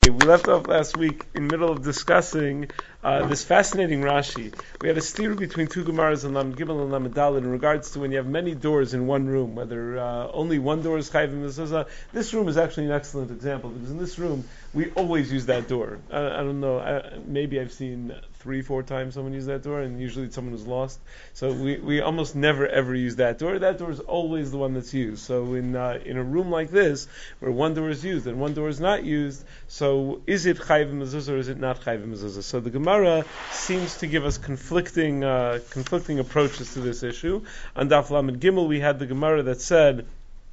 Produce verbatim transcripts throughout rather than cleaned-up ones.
We left off last week in the middle of discussing uh, this fascinating Rashi. We had a steer between two Gemaras and Lamed Gimel and Lamed Daled in regards to when you have many doors in one room, whether uh, only one door is Chayv and Mezuzah. This room is actually an excellent example because in this room we always use that door. I, I don't know, I, maybe I've seen three, four times someone use that door, and usually it's someone who's lost. So we, we almost never ever use that door. That door is always the one that's used. So in uh, in a room like this, where one door is used and one door is not used, so is it Chayv Mezuzah or is it not Chayv Mezuzah? So the Gemara seems to give us conflicting uh, conflicting approaches to this issue. On Daf Lamed Gimel, we had the Gemara that said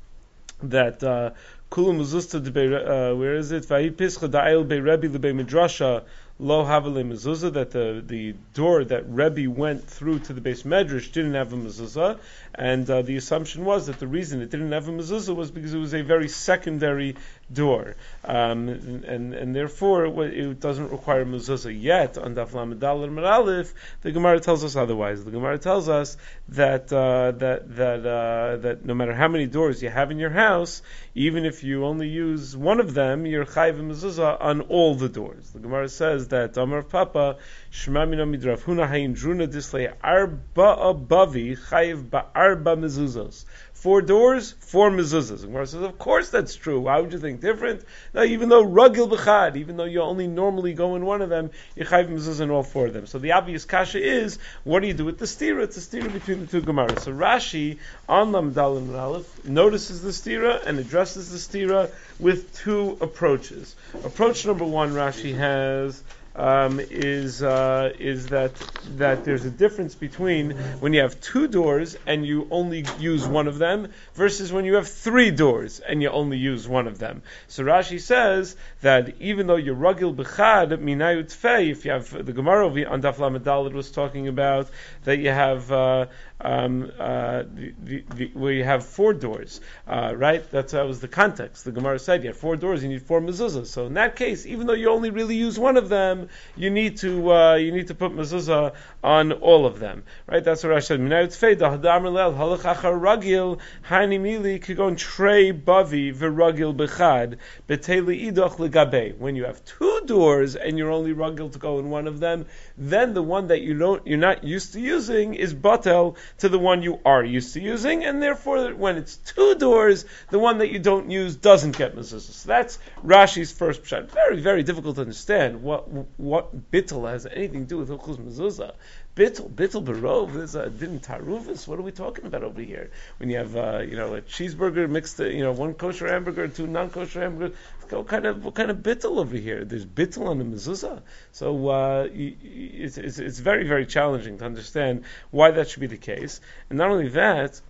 that uh, Kulu Mezuzah de uh, where is it? Vahi Pischa Da'il Be Rebbe Lebe Midrasha Lo Havale Mezuzah, that the, the door that Rebbe went through to the base medrash didn't have a mezuzah, and uh, the assumption was that the reason it didn't have a mezuzah was because it was a very secondary door, um, and, and and therefore it, it doesn't require mezuzah yet. On Daf Lamed Daled and Aleph, the Gemara tells us otherwise. The Gemara tells us that uh, that that uh, that no matter how many doors you have in your house, even if you only use one of them, you're chayv mezuzah on all the doors. The Gemara says that Amar Papa Shema Mina Midrav Huna Hayin Druna Dislei Arba Abavi Chayv Ba'arba Mezuzos. Four doors, four mezuzahs. The Gemara says, of course that's true. Why would you think different? Now, even though ragil b'chad, even though you only normally go in one of them, you chayv mezuzah in all four of them. So the obvious kasha is, what do you do with the stira? It's a stira between the two Gemaras. So Rashi on Lamed Daled and Aleph notices the stira and addresses the stira with two approaches. Approach number one, Rashi has Um, is uh, is that that there's a difference between when you have two doors and you only use one of them versus when you have three doors and you only use one of them. So Rashi says that even though you're ragil b'chad minayut fei, if you have the Gemara on Daf Lamed Daled was talking about that you have uh, um, uh, the, the, the, where you have four doors, uh, right? That's that was the context. The Gemara said you have four doors, you need four mezuzahs. So in that case, even though you only really use one of them, you need to uh, you need to put mezuzah on all of them, right? That's what Rashi said. Minayut fei dahadamar lel halachachar ragil hani mili kigon trei bavi v'ragil bechad beteli idoch legabe. When you have two doors and you're only ragil to go in one of them, then the one that you don't you're not used to using is batel to the one you are used to using, and therefore when it's two doors, the one that you don't use doesn't get mezuzah. So that's Rashi's first pshat. Very very difficult to understand what what bittul has anything to do with Hilchos Mezuzah. Bittul, bittul barov, there's a din tarufis. What are we talking about over here? When you have, uh, you know, a cheeseburger mixed, you know, one kosher hamburger, two non-kosher hamburgers. What kind of what kind of bittul over here? There's bittul on the mezuzah. So uh, it's, it's it's very very challenging to understand why that should be the case. And not only that,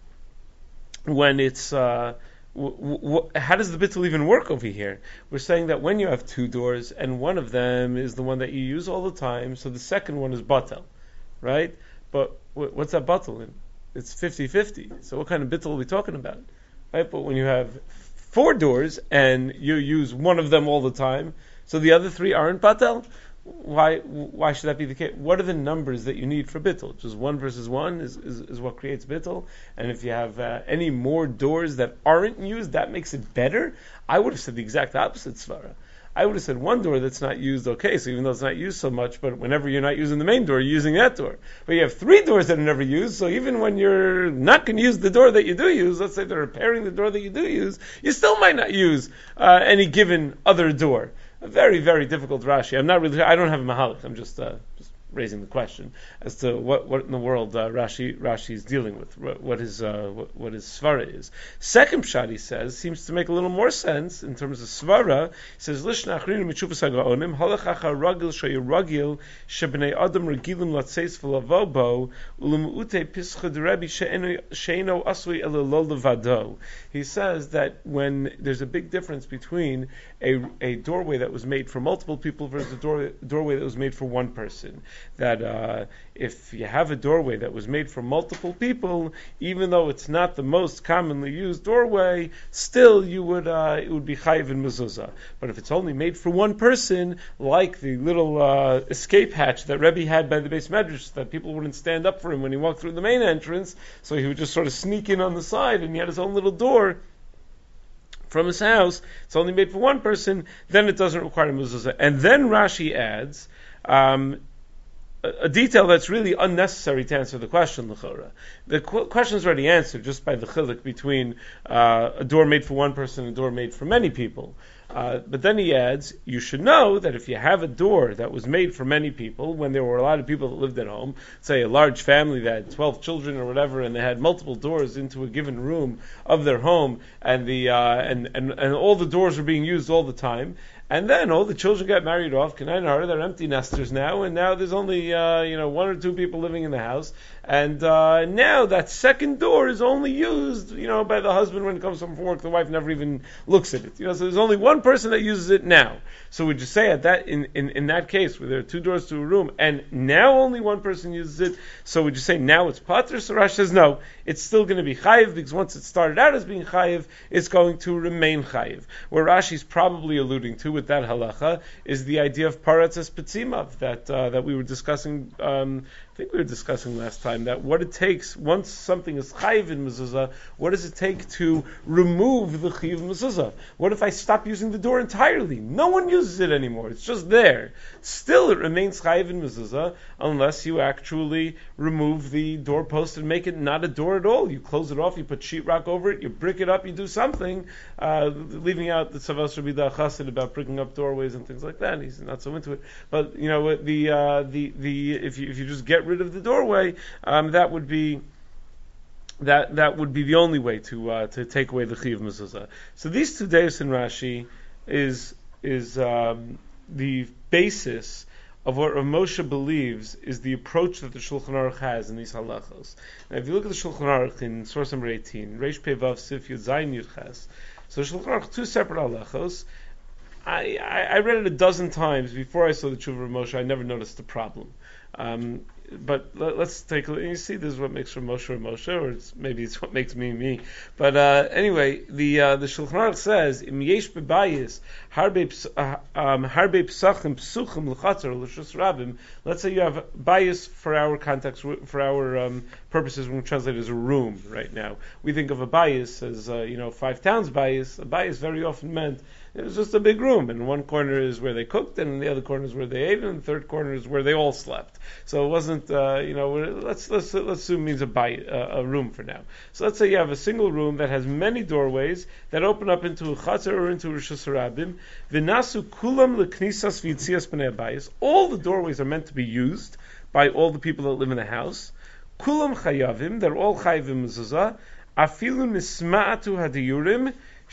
when it's uh, W- w- how does the bittul even work over here? We're saying that when you have two doors and one of them is the one that you use all the time, so the second one is batel, right? But w- what's that batel in? It's fifty-fifty. So what kind of bittul are we talking about? Right? But when you have four doors and you use one of them all the time, so the other three aren't batel? Why why should that be the case? What are the numbers that you need for bittul? Just one versus one is, is, is what creates bittul. And if you have uh, any more doors that aren't used, that makes it better? I would have said the exact opposite, svara. I would have said one door that's not used, okay, so even though it's not used so much, but whenever you're not using the main door, you're using that door. But you have three doors that are never used, so even when you're not going to use the door that you do use, let's say they're repairing the door that you do use, you still might not use uh, any given other door. A very, very difficult Rashi. I'm not really, I don't have a mahalik. I'm just, uh, just raising the question as to what, what in the world uh, Rashi Rashi is dealing with, what, what his uh, what, what his svara is. Second pshat, he says, seems to make a little more sense in terms of svara. He says, "Lishna achrinu mitshuvas hagaonim halachacha ragil sheyuragil shebnei adam regilim latzeis v'lavobo ulemuute pischa derebi sheino asui elolol levado." He says that when there's a big difference between a a doorway that was made for multiple people versus a door, doorway that was made for one person, that uh, if you have a doorway that was made for multiple people, even though it's not the most commonly used doorway, still you would uh, it would be chayiv in mezuzah. But if it's only made for one person, like the little uh, escape hatch that Rebbe had by the base medrash, that people wouldn't stand up for him when he walked through the main entrance, so he would just sort of sneak in on the side, and he had his own little door. from his house, it's only made for one person, then it doesn't require a mezuzah. And then Rashi adds um, a, a detail that's really unnecessary to answer the question, l'chora. The qu- question is already answered just by the chiluk between uh, a door made for one person and a door made for many people. Uh, but then he adds, you should know that if you have a door that was made for many people, when there were a lot of people that lived at home, say a large family that had twelve children or whatever, and they had multiple doors into a given room of their home, and the uh, and, and and all the doors were being used all the time, and then all the children got married off, they're empty nesters now, and now there's only uh, you know one or two people living in the house, and uh, now that second door is only used, you know, by the husband when it comes home from work. The wife never even looks at it. You know, so there's only one person that uses it now. So would you say at that in, in, in that case where there are two doors to a room and now only one person uses it, so would you say now it's pater? So Rashi says no, it's still going to be chayiv, because once it started out as being chayiv, it's going to remain chayiv. Where Rashi's probably alluding to with that halacha is the idea of paratzas petzimav that uh, that we were discussing. Um, I think we were discussing last time that what it takes once something is chayiv in mezuzah, what does it take to remove the chayiv mezuzah? What if I stop using the door entirely? No one uses it anymore. It's just there. Still, it remains chayiv in mezuzah unless you actually remove the doorpost and make it not a door at all. You close it off, you put sheetrock over it, you brick it up, you do something, uh, leaving out the Tzavas Rabbi Da Chassid about bricking up doorways and things like that. He's not so into it. But you know, the uh, the the if you if you just get rid of the doorway, um, that would be that that would be the only way to uh, to take away the chiyuv mezuzah. So these two deus in Rashi is is um, the basis of what Rav Moshe believes is the approach that the Shulchan Aruch has in these halachos. Now, if you look at the Shulchan Aruch in source number eighteen, Reish Pei Vav Sif Yud Zayin Yud Ches, so Shulchan Aruch, two separate halachos. I, I, I read it a dozen times before I saw the Tshuva of Moshe. I never noticed the problem. Um, but let, let's take a look. You see, this is what makes Rav Moshe Rav Moshe, or it's, maybe it's what makes me me. But uh, anyway, the uh, the Shulchan Aruch says, "Im yesh bebayis harbe harbe psachim psuchim l'chatzar l'shus rabim." Let's say you have bias for our context, for our um, purposes, when we translate it as a room. Right now, we think of a bias as uh, you know five towns bias. A bias very often meant it was just a big room, and one corner is where they cooked, and the other corner is where they ate, and the third corner is where they all slept. So it wasn't, uh, you know, let's let's let's assume it means a bay, uh, a room for now. So let's say you have a single room that has many doorways that open up into a chatzar or into Rishus Harabim. V'nasu kulam leknisas v'yitzias b'nei abayis. All the doorways are meant to be used by all the people that live in the house. Kulam chayavim, they're all chayavim mezuzah. Afilu nisma'atu hadiyurim.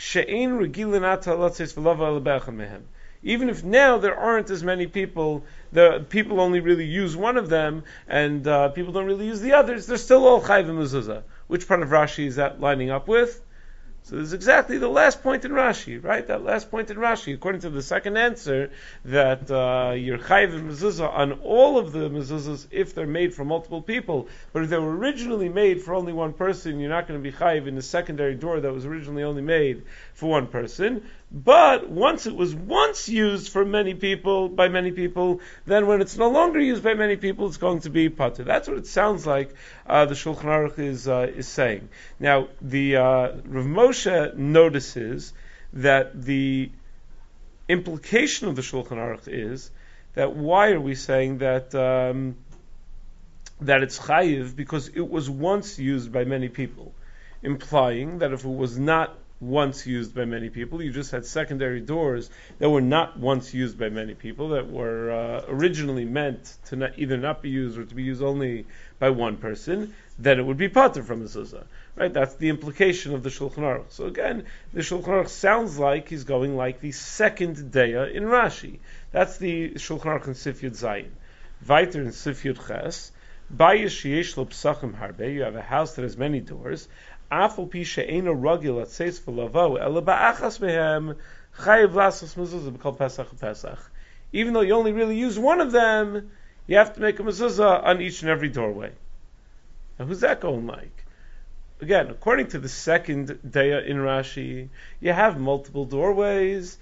Even if now there aren't as many people, the people only really use one of them, and uh, people don't really use the others, they're still all chayv mezuzah. Which part of Rashi is that lining up with? So this is exactly the last point in Rashi, right? That last point in Rashi, according to the second answer, that uh, you're chayiv mezuzah on all of the mezuzahs if they're made for multiple people. But if they were originally made for only one person, you're not going to be chayiv in the secondary door that was originally only made for one person. But once it was once used for many people, by many people, then when it's no longer used by many people, it's going to be pater. That's what it sounds like uh, the Shulchan Aruch is uh, is saying. Now, the uh, Rav Moshe notices that the implication of the Shulchan Aruch is that why are we saying that um, that it's chayiv because it was once used by many people, implying that if it was not once used by many people, you just had secondary doors that were not once used by many people, that were uh, originally meant to not, either not be used or to be used only by one person, then it would be pater from mezuzah. Right? That's the implication of the Shulchan Aruch. So again, the Shulchan Aruch sounds like he's going like the second deya in Rashi. That's the Shulchan Aruch in Sif Yud Zayin. Weiter in Sif Yud Ches, Bayis sheyesh lo psachim harbe, you have a house that has many doors, Afal pi she'eino ragil atzeis v'lavo ela ba'achas mehem chayiv lasos mezuzah b'kol Pesach Pesach. Even though you only really use one of them, you have to make a mezuzah on each and every doorway. Now, who's that going like? Again, according to the second deya in Rashi, you have multiple doorways.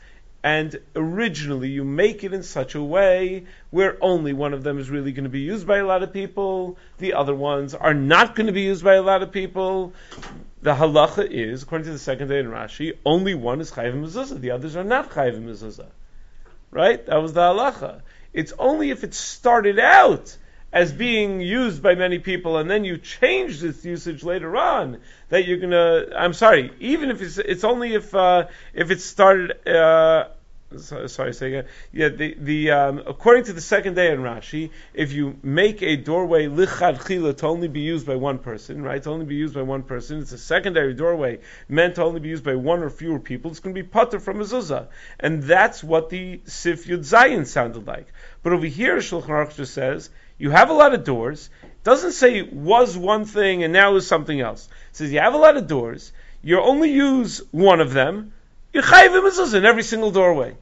and originally you make it in such a way where only one of them is really going to be used by a lot of people, the other ones are not going to be used by a lot of people. The halacha is, according to the second day in Rashi, only one is chayiv mezuzah, the others are not chayiv mezuzah. Right? That was the halacha. It's only if it started out as being used by many people, and then you change its usage later on, that you're gonna. I'm sorry. Even if it's, it's only if uh, if it started. Uh, so, sorry, say again. Yeah, the the um, according to the second day in Rashi, if you make a doorway lichad chila to only be used by one person, right? To only be used by one person, it's a secondary doorway meant to only be used by one or fewer people. It's going to be pater from mezuzah, and that's what the Sif Yud Zayin sounded like. But over here, Shulchan Aruch just says, you have a lot of doors. It doesn't say was one thing and now is something else. It says you have a lot of doors. You only use one of them. You're chayiv mezuzah in every single doorway.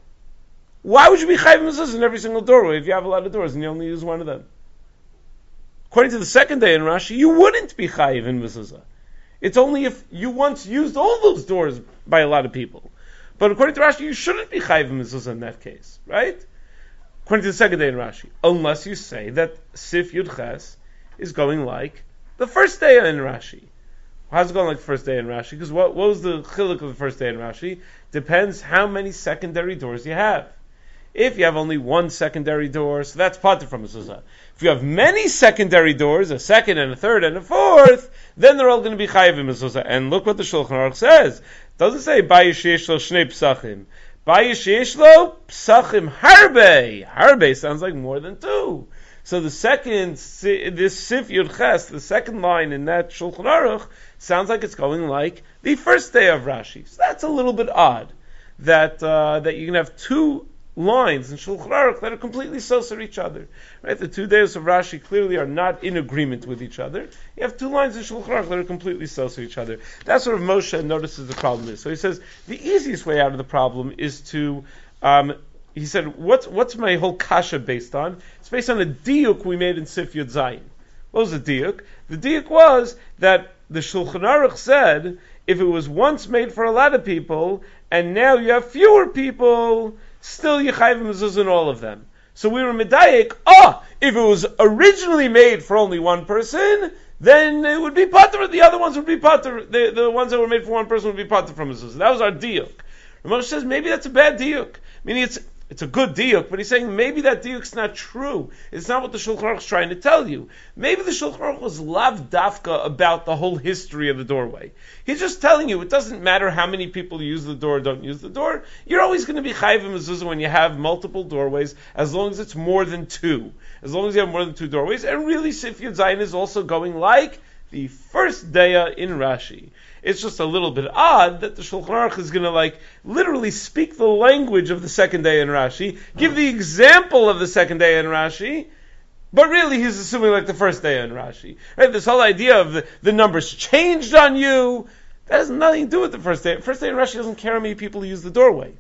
Why would you be chayiv mezuzah in every single doorway if you have a lot of doors and you only use one of them? According to the second day in Rashi, you wouldn't be chayiv in mezuzah. It's only if you once used all those doors by a lot of people. But according to Rashi, you shouldn't be chayiv in mezuzah in that case, right? According to the second day in Rashi, unless you say that Sif Yud Ches is going like the first day in Rashi. How's it going like the first day in Rashi? Because what, what was the chiluk of the first day in Rashi? Depends how many secondary doors you have. If you have only one secondary door, so that's pater from mezuzah. If you have many secondary doors, a second and a third and a fourth, then they're all going to be chayiv in mezuzah. And look what the Shulchan Aruch says. It doesn't say bayis sheyesh lo shnei psachim. Bayis sheyesh lo psachim harbe. Harbe sounds like more than two. So the second, this Sif Yud Ches, the second line in that Shulchan Aruch, sounds like it's going like the first day of Rashi. So that's a little bit odd that uh, that you can have two lines in Shulchan Aruch that are completely soser each other. Right? The two days of Rashi clearly are not in agreement with each other. You have two lines in Shulchan Aruch that are completely soser each other. That's what Moshe notices the problem is. So he says the easiest way out of the problem is to. Um, he said, "What's what's my whole kasha based on? It's based on a diuk we made in Sif Yud Zayin. What was the diuk? The diuk was that the Shulchan Aruch said if it was once made for a lot of people and now you have fewer people, still you chayv mezuzah in all of them. So we were medayik. Oh, if it was originally made for only one person, then it would be pater. The other ones would be pater. The, the ones that were made for one person would be pater from mezuzah. That was our diuk. Ramosh says maybe that's a bad diuk. Meaning it's it's a good diuk, but he's saying maybe that diuk's not true. It's not what the Shulchan Aruch is trying to tell you. Maybe the Shulchan Aruch was lav dafka about the whole history of the doorway. He's just telling you it doesn't matter how many people use the door or don't use the door. You're always going to be chayiv mezuzah when you have multiple doorways, as long as it's more than two. As long as you have more than two doorways. And really, Sif Yud Zayin is also going like the first daya in Rashi. It's just a little bit odd that the Shulchan Aruch is going to like literally speak the language of the second day in Rashi, give the example of the second day in Rashi, but really he's assuming like the first day in Rashi. Right? This whole idea of the, the numbers changed on you, that has nothing to do with the first day. First day in Rashi doesn't care how many people use the doorway.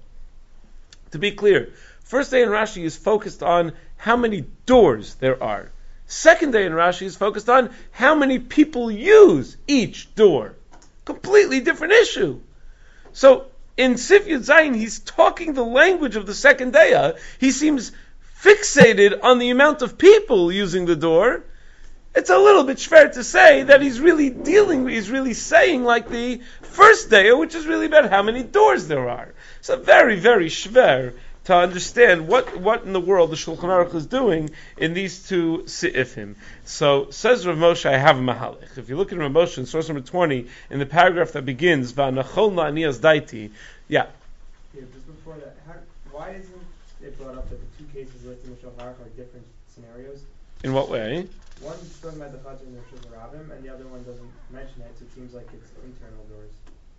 To be clear, first day in Rashi is focused on how many doors there are. Second day in Rashi is focused on how many people use each door. Completely different issue. So in Sif Yud Zayin, he's talking the language of the second day. He seems fixated on the amount of people using the door. It's a little bit fair to say that he's really dealing, he's really saying like the first day, which is really about how many doors there are. So very, very schwer to understand what, what in the world the Shulchan Aruch is doing in these two se'ifim. So, says Rav Moshe, I have a mahalech. If you look at Rav Moshe in source number twenty, in the paragraph that begins, V'anachol la'aniyas daiti, yeah. Yeah, just before that, how, why isn't it brought up that the two cases listed in the Shulchan Aruch are different scenarios? In what way? One's talking about the Chazar and the Shulchan Rabbim, and the other one doesn't mention it, so it seems like it's internal doors.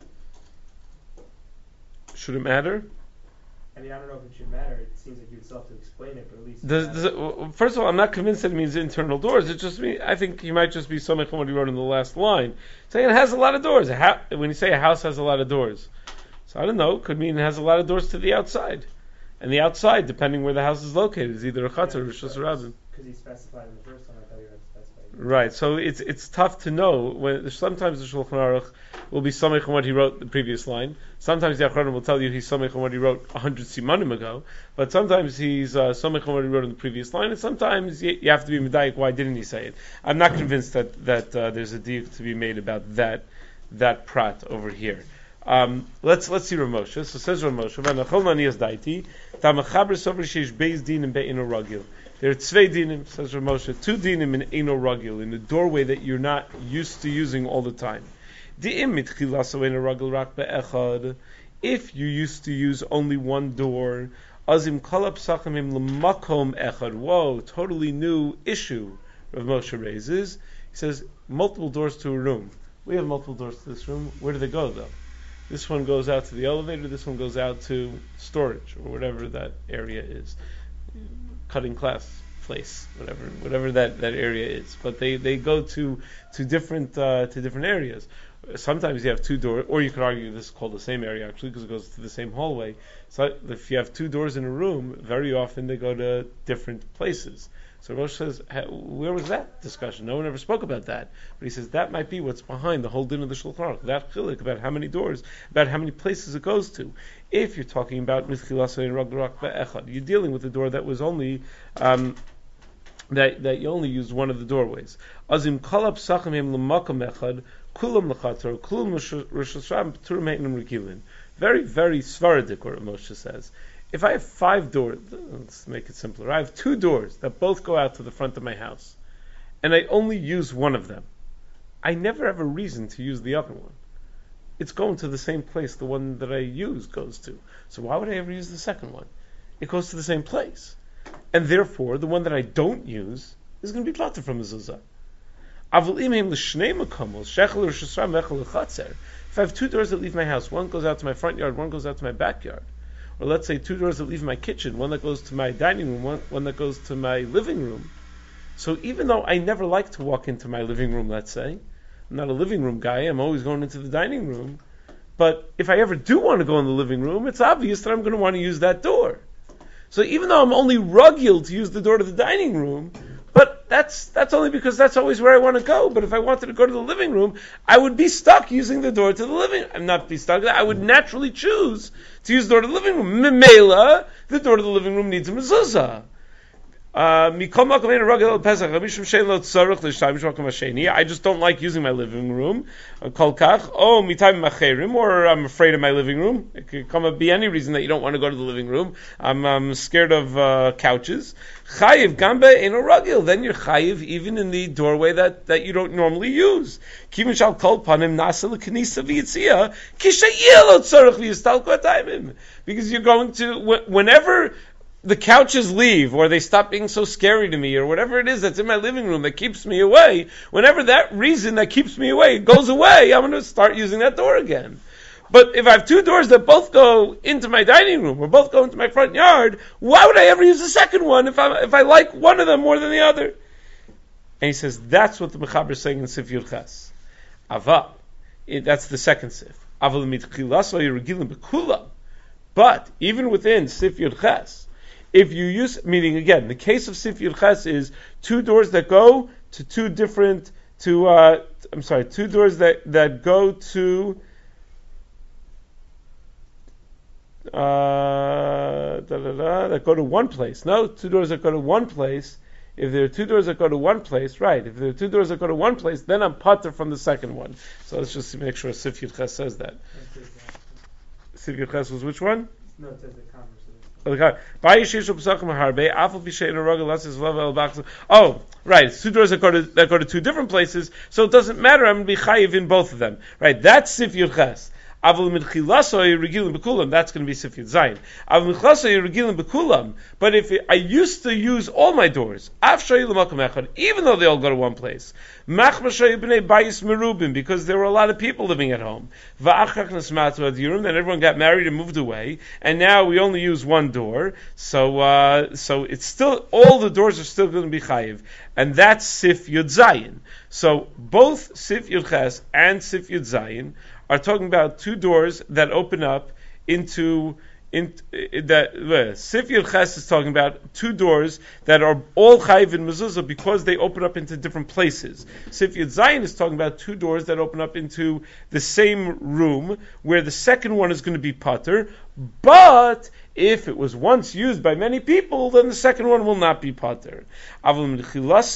Should it matter? I mean, I don't know if it should matter. It seems like you would still have to explain it, but at least... Does, does it, well, first of all, I'm not convinced that it means internal doors. It just mean, I think you might just be so much what he wrote in the last line. Saying it has a lot of doors. A ha- when you say a house has a lot of doors. So I don't know. Could mean it has a lot of doors to the outside. And the outside, depending where the house is located, is either a chatzar or rishus rabbim. Because he specified in the first one, I thought you had to specify Right, so it's it's tough to know when sometimes the Shulchan Aruch will be samech on what he wrote the previous line. Sometimes the Achronim will tell you he's samech on what he wrote a hundred simanim ago, but sometimes he's uh, samech on what he wrote in the previous line, and sometimes you, you have to be medayik. Why didn't he say it? I'm not convinced that that uh, there's a deal to be made about that that prat over here. Um, let's let's see Rav Moshe. So says Rav Moshe, "V'nachol nanias daiti tamachaber sover sheish beis dinim be'ino ragil." There are tzvei dinim, says Rav Moshe, two dinim in eino ragil, in the doorway that you're not used to using all the time. Di'im mitchilas eino ragil rak be'echad. If you used to use only one door, azim kolab sachamim l'makom echad. Whoa, totally new issue Rav Moshe raises. He says multiple doors to a room. We have multiple doors to this room. Where do they go though? This one goes out to the elevator. This one goes out to storage or whatever that area is. Cutting class place, whatever, whatever that, that area is. But they, they go to to different uh, to different areas. Sometimes you have two doors, or you could argue this is called the same area actually because it goes to the same hallway. So if you have two doors in a room, very often they go to different places. So Rosh says, where was that discussion? No one ever spoke about that. But he says that might be what's behind the whole din of the Shulchan Aruch. That chilik about how many doors, about how many places it goes to. If you're talking about mitchilas and ragrak be'echad, you're dealing with a door that was only um, that that you only used one of the doorways. Azim kolab sachamim l'makom echad kulam l'chator kulam Rosh Hashanah p'turim heinim regilin. Very very svaradik, what Moshe says. If I have five doors, let's make it simpler. I have two doors that both go out to the front of my house, and I only use one of them. I never have a reason to use the other one. It's going to the same place the one that I use goes to. So why would I ever use the second one? It goes to the same place. And therefore, the one that I don't use is going to be plotted from mezuzah. If I have two doors that leave my house, one goes out to my front yard, one goes out to my backyard, or let's say two doors that leave my kitchen, one that goes to my dining room, one, one that goes to my living room. So even though I never like to walk into my living room, let's say, I'm not a living room guy, I'm always going into the dining room, but if I ever do want to go in the living room, it's obvious that I'm going to want to use that door. So even though I'm only ruggled to use the door to the dining room, but that's that's only because that's always where I want to go. But if I wanted to go to the living room, I would be stuck using the door to the living room. I'm not be stuck. I would naturally choose to use the door to the living room. Memela, the door to the living room needs a mezuzah. I just don't like using my living room. Or I'm afraid of my living room. It could come up be any reason that you don't want to go to the living room. I'm, I'm scared of uh, couches. Chayiv gambe eno ragil. Then you're chayiv even in the doorway that, that you don't normally use. Because you're going to whenever the couches leave, or they stop being so scary to me, or whatever it is that's in my living room that keeps me away, whenever that reason that keeps me away goes away, I'm going to start using that door again. But if I have two doors that both go into my dining room, or both go into my front yard, why would I ever use the second one if I if I like one of them more than the other? And he says, that's what the Mechaber is saying in Sif Yud Ches. Ava, that's the second Sif. Aval mitchilas v'yiregilim b'kulam. But, even within Sif Yud Ches, if you use, meaning again, the case of Sif Yud Ches is two doors that go to two different, to, uh, I'm sorry, two doors that, that go to, uh, da, da, da, that go to one place. No, two doors that go to one place. If there are two doors that go to one place, right, if there are two doors that go to one place, then I'm pater from the second one. So let's just make sure Sif Yud Ches says that. Sif Yud Ches was which one? No, it says the conversation. Oh, right. It's two doors that go to that go to two different places, so it doesn't matter. I'm going to be chayiv in both of them. Right? That's Sif Yud Ches. That's going to be Sif Yud Zayin. But if it, I used to use all my doors, even though they all go to one place, because there were a lot of people living at home, then everyone got married and moved away, and now we only use one door, so uh, so it's still, all the doors are still going to be chayiv, and that's Sif Yud Zayin. So both Sif Yud Ches and Sif Yud Zayin are talking about two doors that open up into in, in that uh, Sif Yud Ches is talking about two doors that are all chayiv in mezuzah because they open up into different places. Sif Yud Zayin is talking about two doors that open up into the same room, where the second one is going to be pater, but if it was once used by many people, then the second one will not be pater. And that's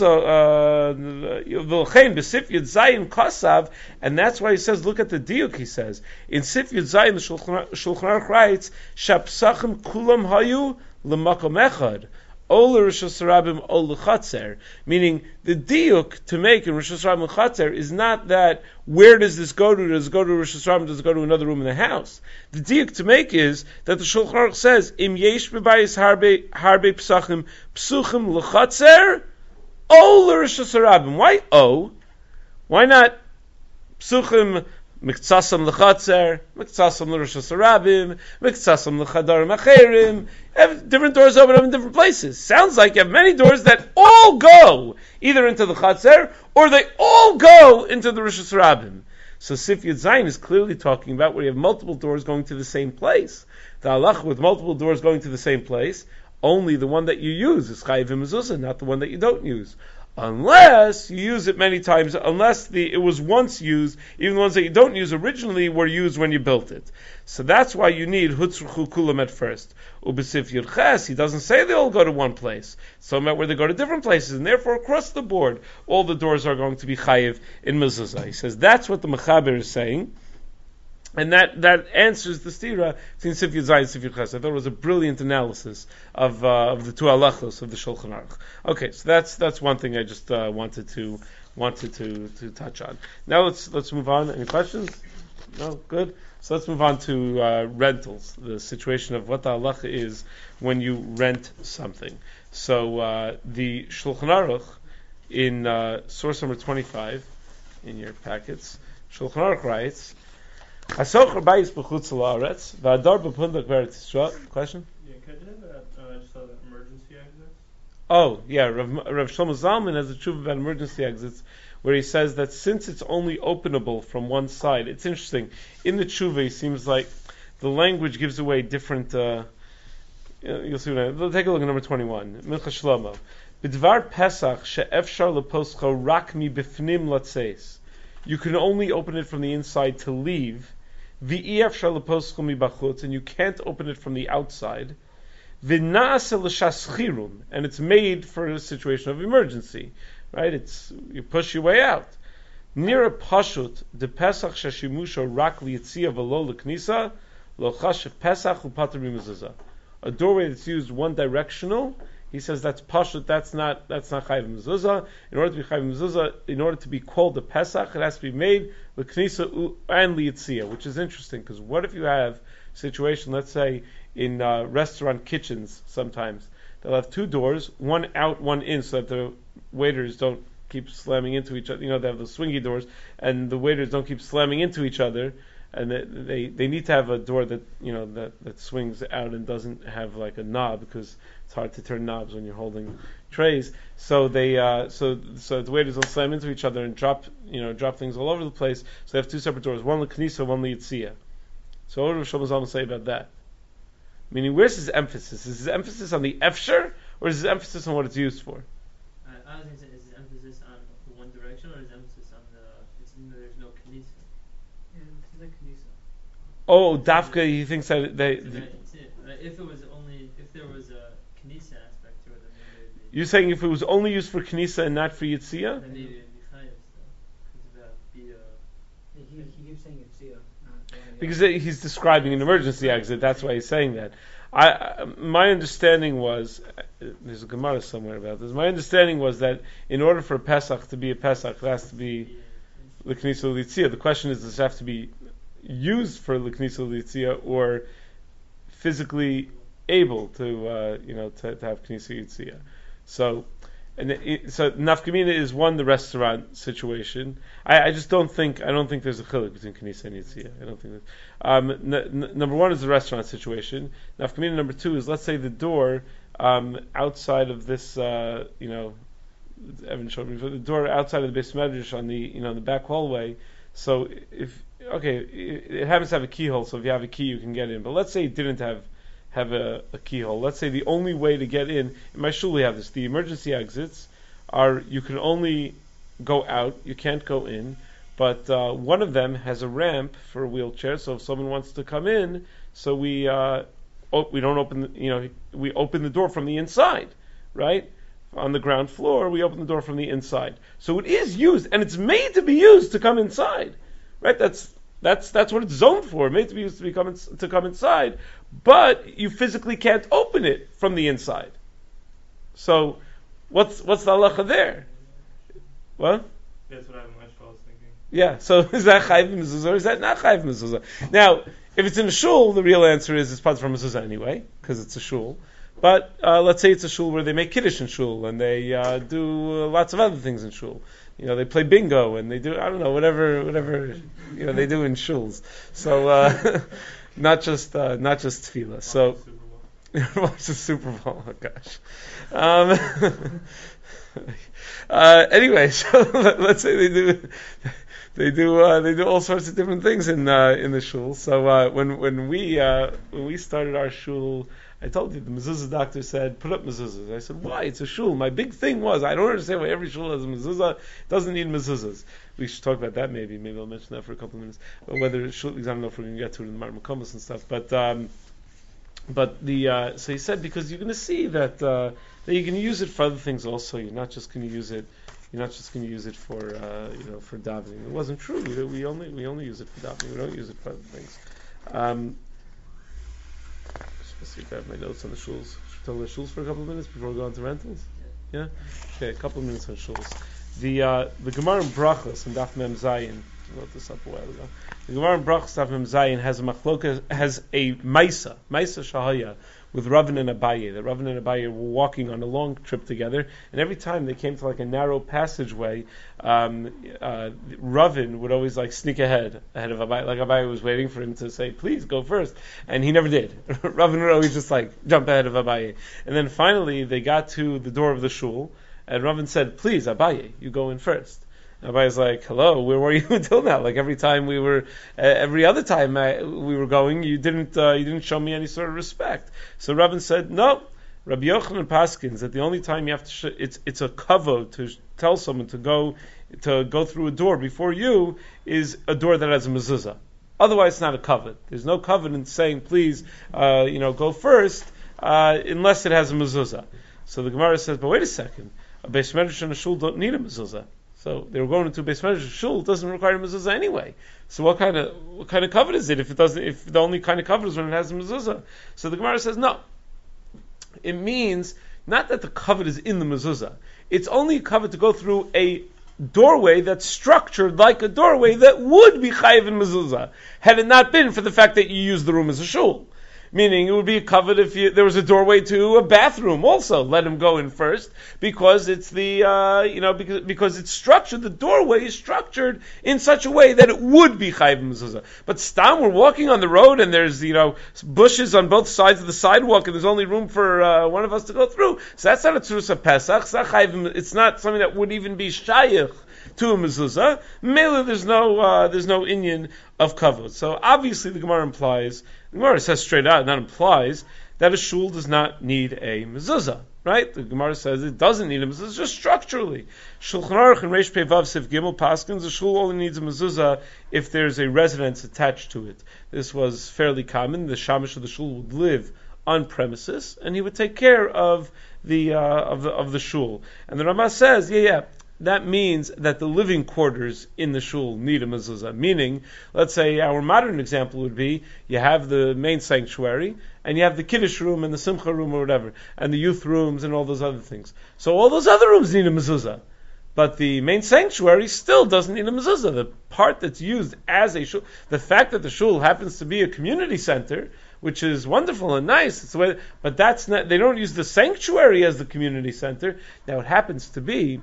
why he says, look at the diuk, he says. In Sif Yud Zayin, the Shulchan Aruch writes, Shapsachim kulam hayu l'makom echad. Ol Rosh Hashanah ol l'chatzer, meaning the diuk to make in Rosh Hashanah l'chatzer is not that where does this go to? Does it go to Rosh Hashanah? Does it go to another room in the house? The diuk to make is that the Shulchan Aruch says im yesh bebayis harbe harbe psachim psuchim l'chatzer ol Rosh Hashanah. Why o? Why not psuchim miktsasam l'chatzer, miktsasam l'Rosh Hashanah, miktsasam l'chadarim acherim? Have different doors open up in different places. Sounds like you have many doors that all go either into the Chatzer or they all go into the Rosh Hashanah. So Sif Yud Zayin is clearly talking about where you have multiple doors going to the same place. The halach with multiple doors going to the same place, only the one that you use is chayiv mezuzah, not the one that you don't use. Unless you use it many times, unless the it was once used, even the ones that you don't use originally were used when you built it. So that's why you need hutzruchu kulam at first. Ubesif Yud Ches, he doesn't say they all go to one place. So about where they go to different places, and therefore across the board, all the doors are going to be chayiv in mezuzah. He says that's what the Mechaber is saying. And that, that answers the stira between Sif Yud Zayin and Sif Yud Ches. I thought it was a brilliant analysis of uh, of the two halachos of the Shulchan Aruch. Okay, so that's that's one thing I just uh, wanted to wanted to, to touch on. Now let's let's move on. Any questions? No, good. So let's move on to uh, rentals. The situation of what the halacha is when you rent something. So uh, the Shulchan Aruch in uh, source number twenty-five in your packets, Shulchan Aruch writes. Question? Yeah, can I do that? Uh, just uh, emergency exits? Oh, yeah. Rav, Rav Shlomo Zalman has a tshuva about emergency exits, where he says that since it's only openable from one side, it's interesting. In the tshuva, it seems like the language gives away different. Uh, you'll see what I. We'll take a look at number twenty-one. Mincha Shlomo. B'dvar Pesach she'efshar leposcho rak mi bifnim latzeis. You can only open it from the inside to leave. V'iyefshar leposcho mi bachutz, and you can't open it from the outside. V'na'aseh l'shaschirum, and it's made for a situation of emergency, right? It's you push your way out. Nira pashut de pesach sheshimusha rak liyitzia v'lo l'knisa lo chashev pesach u'pater b'mezuzah. A doorway that's used one directional. He says that's pashut. That's not that's not chayiv mezuzah. In order to be chayiv mezuzah, in order to be called a pesach, it has to be made l'knisa and liyitzia, which is interesting because what if you have a situation? Let's say in uh, restaurant kitchens, sometimes they'll have two doors, one out, one in, so that the waiters don't keep slamming into each other. You know, they have the swingy doors, and the waiters don't keep slamming into each other. And they, they they need to have a door that you know that, that swings out and doesn't have like a knob because it's hard to turn knobs when you're holding trays. So they uh, so so the waiters don't slam into each other and drop you know drop things all over the place. So they have two separate doors, one l'knisa, one liyitzia. So what does Shlomo Zalman say about that? Meaning, where's his emphasis? Is his emphasis on the efshar, or is his emphasis on what it's used for? I, I don't think so. Is his emphasis on one direction, or is his emphasis on the it's, there's no knisa? Oh, Dafka, he thinks that they. So that it. If it was only, if there was a knisa aspect to it, then maybe it would be. You're saying if it was only used for knisa and not for yitzia? Then maybe it would be chayav still. Because of the. He, he keeps saying yitzia. Because he's describing an emergency exit, that's why he's saying that. I, I my understanding was, there's a Gemara somewhere about this. My understanding was that in order for a Pesach to be a Pesach, it has to be l'knisa l'yitzia. The question is, does it have to be used for l'knisa l'yitzia or physically able to, uh, you know, to, to have k'nisa yitzia? So, and it, so nafkamina is one, the restaurant situation. I, I just don't think I don't think there's a chiluk between k'nisa and yitzia. I don't think that. Um, n- n- number one is the restaurant situation. Nafkamina number two is, let's say the door um, outside of this, uh, you know, Evan showed me the door outside of the Beis Medrash on the you know the back hallway. So if okay, it, it happens to have a keyhole, so if you have a key, you can get in. But let's say it didn't have have a, a keyhole. Let's say the only way to get in, in my shul we have this, the emergency exits are, you can only go out, you can't go in, but uh, one of them has a ramp for a wheelchair, so if someone wants to come in, so we uh, op- we don't open, the, you know, we open the door from the inside, right? On the ground floor, we open the door from the inside. So it is used, and it's made to be used to come inside, right? That's that's that's what it's zoned for, made to be used to, become ins- to come inside, but you physically can't open it from the inside. So what's what's the halacha there? What? That's what I, my shul was thinking. Yeah, so is that chayv mezuzah or is that not chayv mezuzah? Now, if it's in a shul, the real answer is it's part from mezuzah anyway, because it's a shul. But uh, let's say it's a shul where they make kiddush in shul and they uh, do uh, lots of other things in shul. You know, they play bingo and they do, I don't know, whatever, whatever, you know, they do in shuls. So uh, not just uh, not just tefillah. So watch the Super Bowl. Oh gosh. Um, uh, anyway, so let's say they do. They do uh, they do all sorts of different things in uh, in the shul. So uh, when when we uh, when we started our shul, I told you the mezuzah doctor said put up mezuzahs. I said why? It's a shul. My big thing was I don't understand why every shul has a mezuzah. It doesn't need mezuzahs. We should talk about that maybe. Maybe I'll mention that for a couple of minutes. But whether shul, I don't know if we're going to get to it in the Mar Makomas and stuff. But um, but the uh, so he said because you're going to see that uh, that you can use it for other things also. You're not just going to use it. You're not just going to use it for, uh, you know, for davening. It wasn't true. We, we only we only use it for davening. We don't use it for other things. Um, let's see if I have my notes on the shuls. Should we talk about shuls for a couple of minutes before we go on to rentals? Yeah. Okay, a couple of minutes on shuls. The uh, the Gemara in Brachos and Daf Mem Zayin. I wrote this up a while ago. The Gemara in Brachos Daf Mem Zayin has a machloka, has a Maisa, Maisa Shahaya, with Ravin and Abaye. That Ravin and Abaye were walking on a long trip together, and every time they came to like a narrow passageway, um, uh, Ravin would always like sneak ahead, ahead of Abaye, like Abaye was waiting for him to say, please go first, and he never did. Ravin would always just like jump ahead of Abaye. And then finally they got to the door of the shul, and Ravin said, please Abaye, you go in first. Everybody's like, hello, where were you until now? Like every time we were, uh, every other time I, we were going, you didn't, uh, you didn't show me any sort of respect. So Rabban said, no, Rabbi Yochanan Paskins, that the only time you have to, sh- it's it's a kavod to sh- tell someone to go, to go through a door before you is a door that has a mezuzah. Otherwise, it's not a kavod. There's no kavod in saying, please, uh, you know, go first, uh, unless it has a mezuzah. So the Gemara says, but wait a second, a Beis Medrash and a shul don't need a mezuzah. So they were going into a Beis Medrash shul. It doesn't require a mezuzah anyway. So what kind of what kind of kavod is it if it doesn't? If the only kind of kavod is when it has a mezuzah? So the Gemara says no. It means not that the kavod is in the mezuzah. It's only a kavod to go through a doorway that's structured like a doorway that would be chayiv in mezuzah had it not been for the fact that you use the room as a shul. Meaning it would be covered if you, there was a doorway to a bathroom also. Let him go in first because it's the, uh, you know, because, because it's structured, the doorway is structured in such a way that it would be chayiv mezuzah. But stam, we're walking on the road and there's, you know, bushes on both sides of the sidewalk and there's only room for uh, one of us to go through. So that's not a tzurusa pesach. It's not, chayiv, it's not something that would even be shayich to a mezuzah. Mela, there's no, uh, there's no inyan of kavod. So obviously the Gemara implies, the Gemara says straight out, not implies, that a shul does not need a mezuzah, right? The Gemara says it doesn't need a mezuzah, just structurally. Shulchan Aruch and Reish Pei Vav Sif Gimel Paskins, the shul only needs a mezuzah if there's a residence attached to it. This was fairly common. The shamash of the shul would live on premises, and he would take care of the uh, of the of the shul. And the Rama says, yeah, yeah. That means that the living quarters in the shul need a mezuzah. Meaning, let's say our modern example would be, you have the main sanctuary, and you have the kiddush room and the simcha room or whatever, and the youth rooms and all those other things. So all those other rooms need a mezuzah. But the main sanctuary still doesn't need a mezuzah. The part that's used as a shul, the fact that the shul happens to be a community center, which is wonderful and nice, it's the way, but that's not, they don't use the sanctuary as the community center. Now it happens to be,